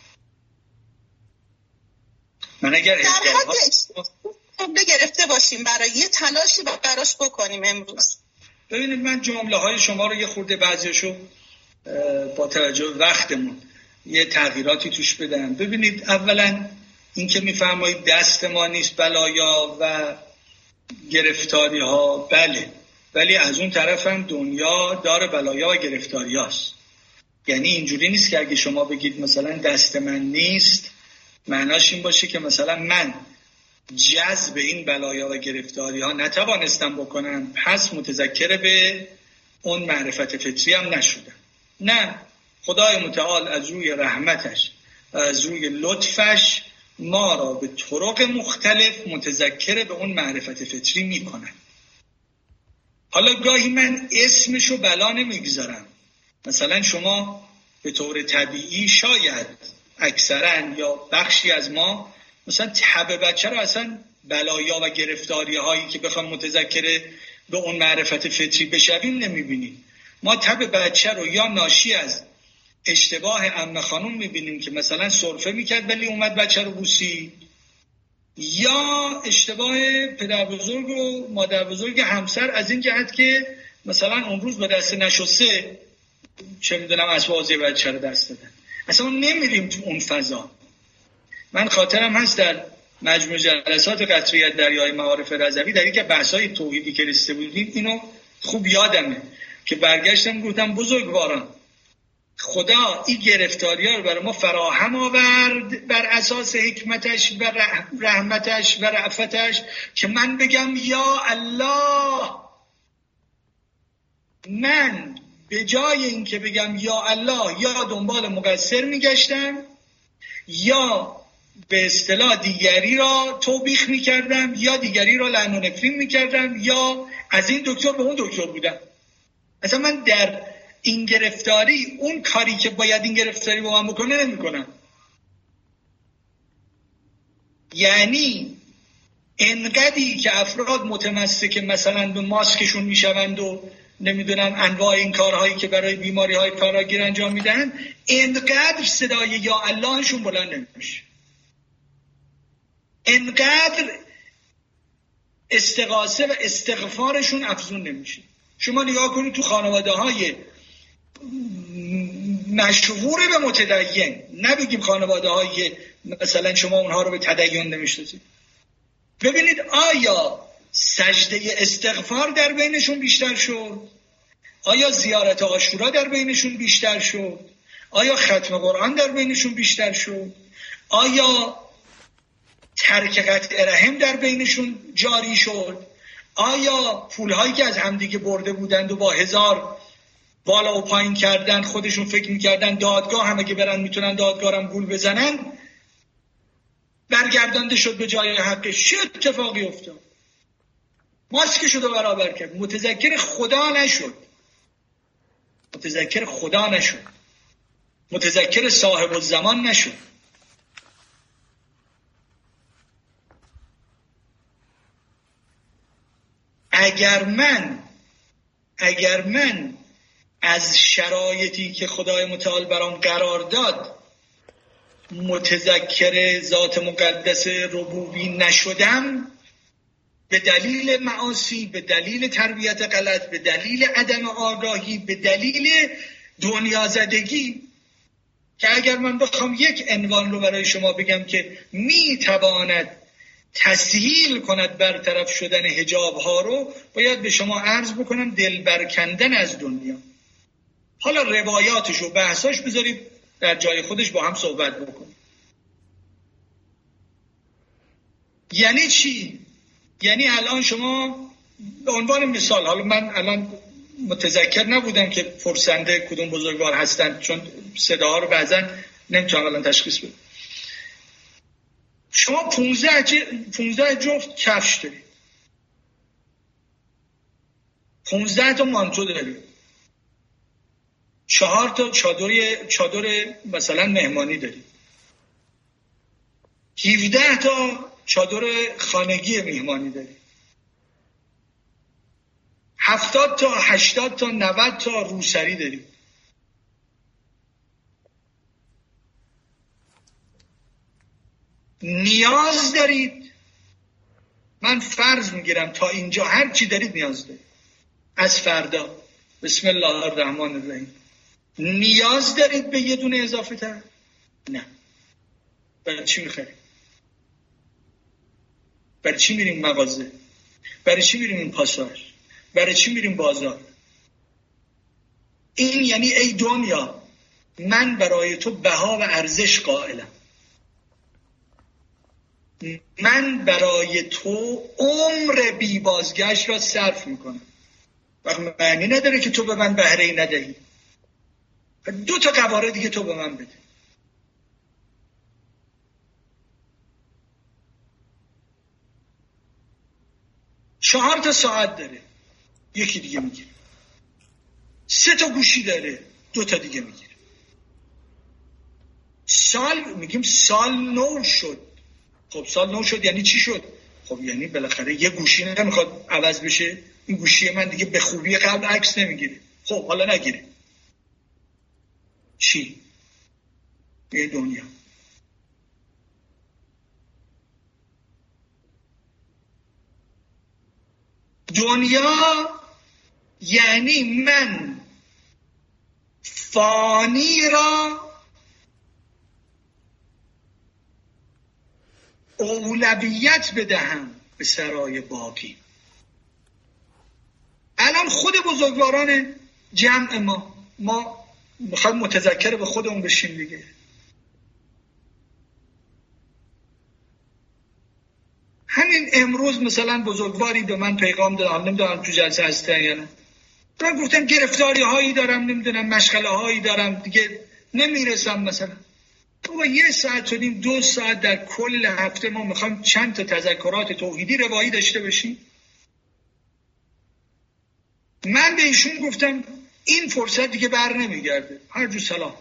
Speaker 1: من اگر
Speaker 3: حجاب گرفته باشیم برای یه تلاشی براش بکنیم امروز.
Speaker 1: ببینید من جمله های شما رو یه خورده بعضیشو با توجه وقتمون یه تغییراتی توش بدم. ببینید اولا این که میفرمایید دست ما نیست بلایا و گرفتاری ها، بله، ولی از اون طرف هم دنیا داره بلایا و گرفتاری هاست. یعنی اینجوری نیست که اگه شما بگید مثلا دست من نیست معناش این باشه که مثلا من جذب این بلایا و گرفتاری ها نتوانستم بکنم پس متذکر به اون معرفت فطری هم نشدم. نه، خدای متعال از روی رحمتش و از روی لطفش ما را به طرق مختلف متذکر به اون معرفت فطری میکنن. حالا گاهی من اسمشو بلا نمیگذارم. مثلا شما به طور طبیعی شاید اکثرا یا بخشی از ما مثلا تب بچه رو اصلا بلایا و گرفتاری هایی که بخوام متذکر به اون معرفت فطری بشویم نمیبینیم. ما تب بچه رو یا ناشی از اشتباه عمه خانوم میبینیم که مثلا سرفه میکرد ولی اومد بچه رو بوسید، یا اشتباه پدر بزرگ و مادر بزرگ همسر از این جهت که مثلا اون روز با دست نشسته چه میدونم اسبازی بچه رو دست دادن. اصلا نمیریم تو اون فضا. من خاطرم هست در مجموع جلسات قطریت دریای معارف رضوی در یک بحث‌های توحیدی که رسیده بودیم اینو خوب یادمه که برگشتم گفتم بزرگواران خدا این گرفتاری‌ها رو برای ما فراهم آورد بر اساس حکمتش و رحمتش و رأفتش که من بگم یا الله. من به جای این که بگم یا الله یا دنبال مقصر میگشتم یا به اصطلاح دیگری را توبیخ میکردم یا دیگری را لعن و نفرین میکردم یا از این دکتر به اون دکتر بودم. اصلا من در این گرفتاری اون کاری که باید این گرفتاری با من بکنه نمی کنم. یعنی انقدری که افراد متمسک مثلا به ماسکشون میشوند و نمیدونم انواع این کارهایی که برای بیماری های فراگیر انجام میدن، انقدر صدای یا اللهشون بلند نمیشه، انقدر استغاثه و استغفارشون افزون نمیشه. شما نگاه کنید تو خانواده های مشهور به متدین، نبگیم خانواده های مثلا شما اونها رو به تدین نمیشناسید، ببینید آیا سجده استغفار در بینشون بیشتر شد؟ آیا زیارت عاشورا در بینشون بیشتر شد؟ آیا ختم قرآن در بینشون بیشتر شد؟ آیا ترک قطع رحم در بینشون جاری شد؟ آیا پولهایی که از همدیگه برده بودند و با 1000 بالا و پایین کردن خودشون فکر میکردن دادگاه هم اگه برن میتونن دادگاه هم گول بزنن، برگردانده شد به جای حقش؟ چه اتفاقی افتاد؟ ماسکشو رو برابر کرد، متذکر خدا نشد، متذکر خدا نشد، متذکر صاحب الزمان نشد. اگر من از شرایطی که خدای متعال برام قرار داد متذکر ذات مقدس ربوبی نشدم، به دلیل معاصی، به دلیل تربیت غلط، به دلیل عدم آگاهی، به دلیل دنیا زدگی، که اگر من بخوام یک عنوان رو برای شما بگم که میتواند تسهیل کند برطرف شدن حجاب ها رو، باید به شما عرض بکنم دل برکندن از دنیا. حالا روایاتش و بحثاش بذارید در جای خودش با هم صحبت بکنیم. یعنی چی؟ یعنی الان شما به عنوان مثال، حالا من الان متذکر نبودم که پرسنده کدوم بزرگوار هستن چون صداها رو بعضا نمیتونم الان تشخیص بدم. شما 15 جفت کفش دارید، 15 تا مانتو دارید، 4 تا چادر مثلا مهمانی دارید، 17 تا چادر خانگی مهمانی دارید، 70 تا 80 تا 90 تا روسری دارید. نیاز دارید، من فرض میگیرم تا اینجا هر چی دارید نیاز دارید. از فردا بسم الله الرحمن الرحیم نیاز دارید به یه دونه اضافه تر؟ نه. برای چی میخرید؟ برای چی میریم مغازه؟ برای چی میریم این پاساژ؟ برای چی میریم بازار؟ این یعنی ای دنیا من برای تو بها و ارزش قائلم، من برای تو عمر بی بازگشت را صرف میکنم. وقت معنی نداره که تو به من بهره‌ای ندهی، 2 تا قواره دیگه تو به من بده. چهار تا ساعت داره، یکی دیگه میگیره. 3 تا گوشی داره، 2 تا دیگه میگیره. میگیم سال نو شد. خب سال نو شد یعنی چی شد؟ خب یعنی بالاخره یه گوشی نمیخواد عوض بشه، این گوشی من دیگه به خوبی قبل عکس نمیگیره. خب حالا نگیره. چی؟ یه دنیا. دنیا یعنی من فانی را اولویت بدهم به سرای باقی. الان خود بزرگواران جمع ما میخوایم متذکر به خودمون بشیم دیگه. همین امروز مثلا بزرگواری به من پیغام دادن، نمیدونم تو جلسه هستن یا نه، من گفتم گرفتاری هایی دارم، نمیدونم مشغله هایی دارم دیگه نمیرسم. مثلا تو 1 ساعت و نیم 2 ساعت در کل هفته ما میخوایم چند تا تذکرات توحیدی روایی داشته باشیم. من به ایشون گفتم این فرصت دیگه بر نمیگرده، هر جو سلام.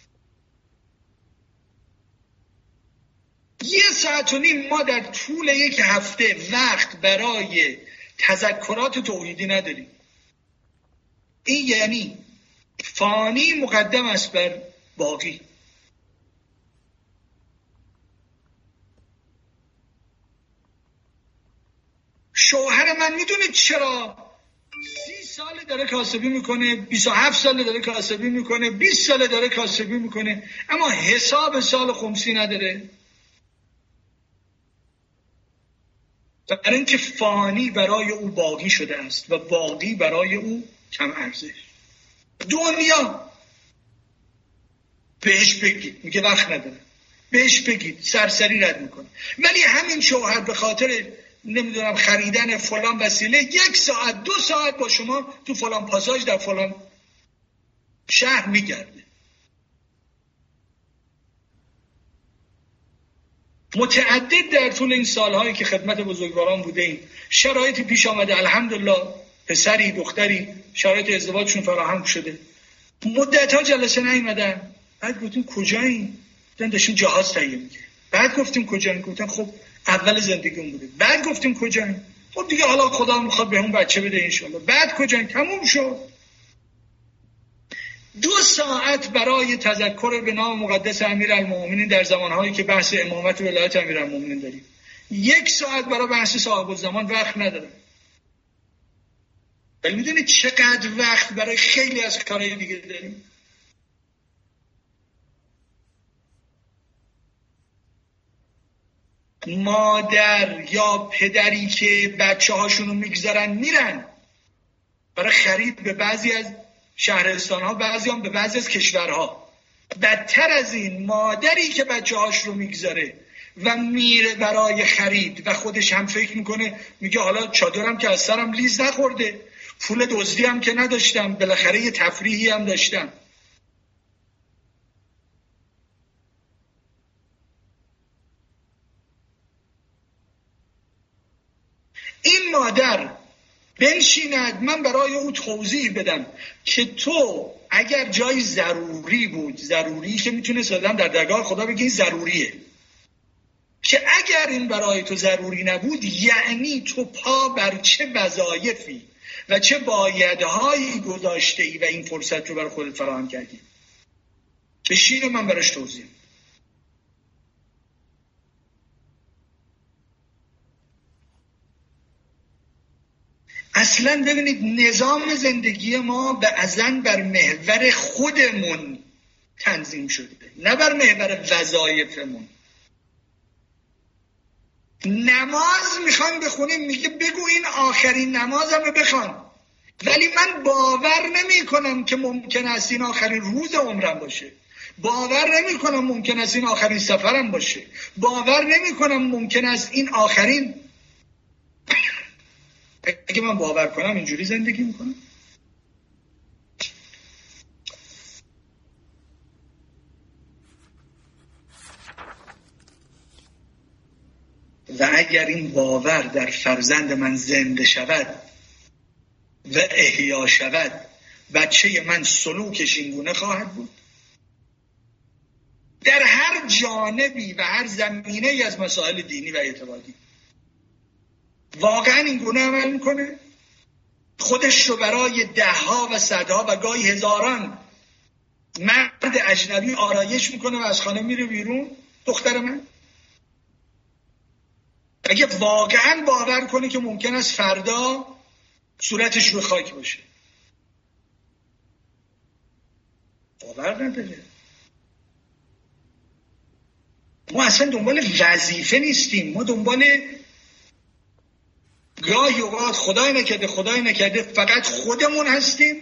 Speaker 1: 1 ساعت و نیم ما در طول 1 هفته وقت برای تذکرات توحیدی نداریم. این یعنی فانی مقدم است بر باقی. شوهر من میدونید چرا 30 سال داره کاسبی میکنه، 27 سال داره کاسبی میکنه، 20 سال داره کاسبی میکنه، اما حساب سال خمسی نداره؟ برای اینکه فانی برای او باقی شده است و باقی برای او کم ارزش. دنیا بهش بگید، میگه وقت نداره، بهش بگید سرسری رد میکنه. ولی همین شوهر به خاطر نمیدونم خریدن فلان وسیله 1 ساعت 2 ساعت با شما تو فلان پاساژ در فلان شهر میگرده. متعدد در طول این سالهایی که خدمت بزرگواران بوده ایم شرایطی پیش آمده، الحمدلله پسری دختری شرایط ازدواجشون فراهم شده، مدت‌ها جلسه نیومدن، بعد گفتیم کجاییم؟ داشتیم جهاز تهیه می‌کردیم. بعد گفتیم کجاییم؟ گفتن خب اول زندگیمون بوده. بعد گفتیم کجاییم؟ خب دیگه حالا خدا میخواد بهمون بچه بده انشالله. بعد کجاییم؟ تموم شد. 2 ساعت برای تذکر به نام مقدس امیرالمومنین در زمانهایی که بحث امامت و ولایت امیرالمومنین داریم، 1 ساعت برای بحث صاحب الزمان وقت ندارم. ولی میدونید چقدر وقت برای خیلی از کارهای دیگه داریم؟ مادر یا پدری که بچه هاشونو میگذارن میرن برای خرید به بعضی از شهرستان ها، بعضی هم به بعضی از کشورها. بدتر از این مادری که بچه هاش رو میگذاره و میره برای خرید و خودش هم فکر میکنه، میگه حالا چادرم که از سرم لیز نخورده، پول دزدی هم که نداشتم، بالاخره یه تفریحی هم داشتم. این مادر بنشیند من برای او توضیح بدم که تو اگر جای ضروری بود، ضروری که میتونه آدم در درگاه خدا بگه این ضروریه، که اگر این برای تو ضروری نبود یعنی تو پا بر چه وظایفی و چه بایدهایی گذاشته ای و این فرصت رو برای خودت فراهم کردی. بشین من براش توضیح. اصلا ببینید نظام زندگی ما به ازن بر محور خودمون تنظیم شده، نه بر محور وظایفمون. نماز میخوام بخونیم، میگه بگو این آخرین نمازمو بخوان، ولی من باور نمی کنم که ممکن است این آخرین روز عمرم باشه، باور نمی کنم ممکن است این آخرین سفرم باشه، باور نمی کنم ممکن است این آخرین. اگه من باور کنم اینجوری زندگی میکنم. و اگر این باور در فرزند من زنده شود و احیا شود، بچه من سلوکش این گونه خواهد بود در هر جانبی و هر زمینه از مسائل دینی و اعتقادی. واقعا این گونه عمل میکنه، خودش رو برای 10ها و 100ها و گاهی هزاران مرد اجنبی آرایش میکنه و از خانه میره بیرون. دختر من اگه واقعا باور کنه که ممکن است فردا صورتش رو خاک باشه، باور نداره. ما اصلا دنبال وظیفه نیستیم، ما دنبال گاهی اوقات خدای نکرده فقط خودمون هستیم.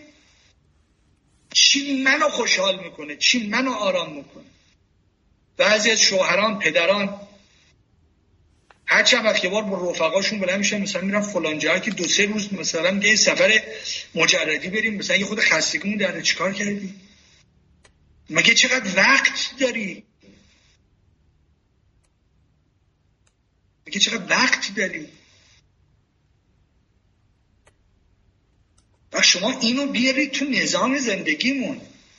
Speaker 1: چی منو خوشحال میکنه، چی منو آرام میکنه. بعضی از شوهران پدران هر چند وقت یه بار با رفقاشون بلند میشن مثلا میرن فلان جایی که 2-3 روز مثلا میگه سفر مجردی بریم، مثلا یه خود خستگیمون درده، چیکار کردی؟ مگه چقدر وقت داری؟ مگه چقدر وقت داری؟ و شما اینو بیارید تو نظام زندگیمون.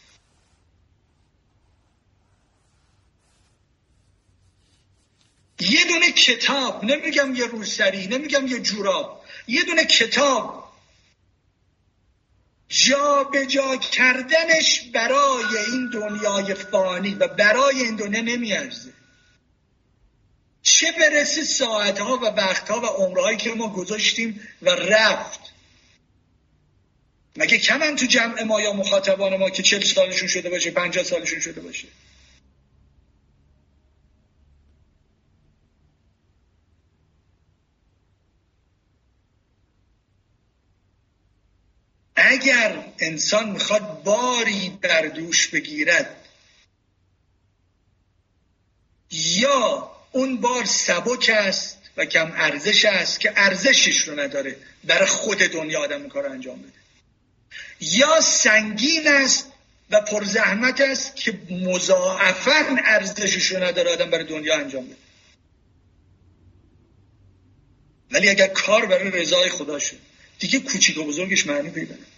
Speaker 1: یه دونه کتاب، نمیگم یه روسری، نمیگم یه جوراب، یه دونه کتاب جا به جا کردنش برای این دنیای فانی و برای این دنیا نمیارزه. چه برسه ساعتها و وقتها و عمرهایی که ما گذاشتیم و رفت. مگه کمن تو جمع ما یا مخاطبان ما که 40 سالشون شده باشه، 50 سالشون شده باشه؟ انسان میخواد باری بر دوش بگیرد، یا اون بار سبک است و کم ارزش است که ارزشش رو نداره برای خود دنیا آدم این کار انجام بده، یا سنگین است و پرزحمت است که مضاعفاً ارزشش رو نداره آدم برای دنیا انجام بده. ولی اگر کار برای رضای خدا شد دیگه کوچیک و بزرگش معنی پیدا نمی‌کنه.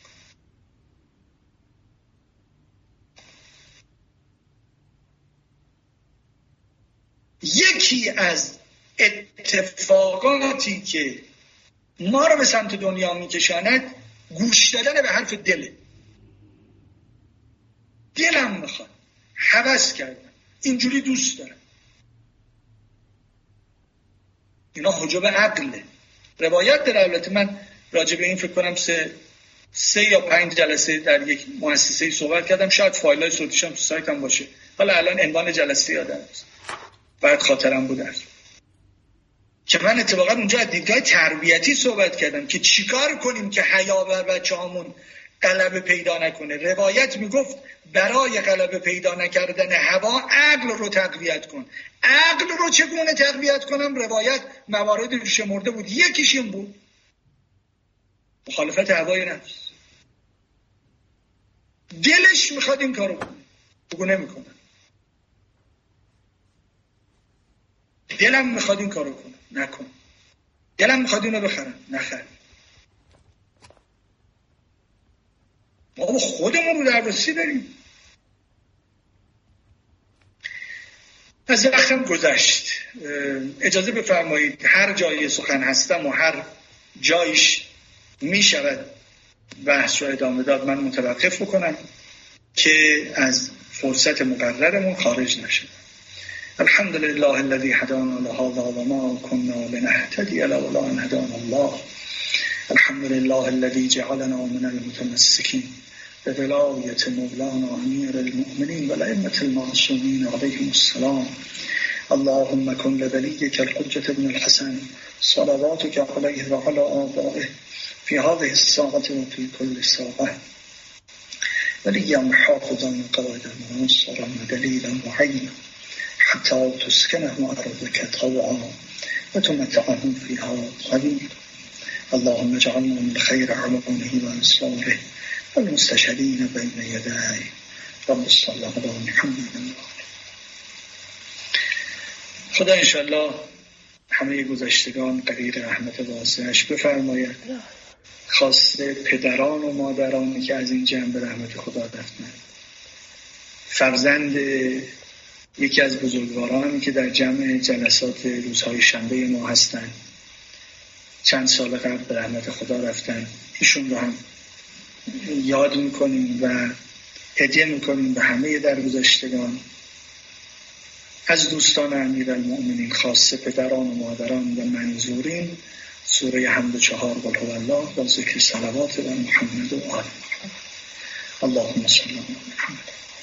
Speaker 1: یکی از اتفاقاتی که ما رو به سمت دنیا میکشاند گوش دادن به حرف دله. دلم میخواد، هوس کردم، اینجوری دوست دارم. اینا حجاب عقله. روایت در البته من راجع به این فکر کنم 3 یا 5 جلسه در یک مؤسسه صحبت کردم، شاید فایلای صوتیش هم تو سایتم باشه، حالا الان عنوان جلسه یادم نیست، بعد خاطرم بود که من اتفاقا اونجا از دیدگاه تربیتی صحبت کردم که چیکار کنیم که حیا بر بچه‌هامون غلبه پیدا نکنه. روایت میگفت برای غلبه پیدا نکردن هوا عقل رو تقویت کن. عقل رو چگونه تقویت کنم؟ روایت موارد رو شمرده بود، یکیش این بود مخالفت هوای نفس. دلش میخواد این کارو کنه، بگو نمیکنه. دلم میخواد این کارو کنه، نکن. دلم میخواد اینو بخرم، نخرم. ما با خودمون رو درباسی داریم. از وقتم گذشت، اجازه بفرمایید هر جای سخن هستم و هر جایش میشود بحث رو ادامه داد من متوقف بکنم که از فرصت مقررمون خارج نشد. الحمد لله الذي هدانا لهذا وما كنا لنهتدي لولا ان هدانا الله. الحمد لله الذي جعلنا من المتمسكين بولاية مولانا امير المؤمنين والائمة المعصومين عليهم السلام. اللهم كن لوليك الحجة ابن الحسن صلواتك عليه وعلى آبائه في هذه الساعة وفي كل ساعة وليا حافظا قائدا ونصرا ودليلا معينا حتى تسكنه أرضك طوعا وتمتعه فيها قليلا. اللهم اجعلنا من خير عمونه وأنصاره والمستشهدين بين يديه. رب صل على محمد. خدا انشالله همه گذشتگان قدیر رحمت واسعش بفرماید. خاصه پدران و مادرانی که از این جمع به رحمت خدا رفتن، فرزند یکی از بزرگوارانی که در جمع جلسات روزهای شنبه ما هستن، چند سال قبل به رحمت خدا رفتن، ایشون رو هم یاد میکنیم و هدیه میکنیم به همه درگذشتگان. از دوستان امیرالمؤمنین خاصه پدران و مادران و منظورین سوره حمد 4 قل هو الله و ذکر صلوات و محمد و آل محمد. اللهم صل علی محمد.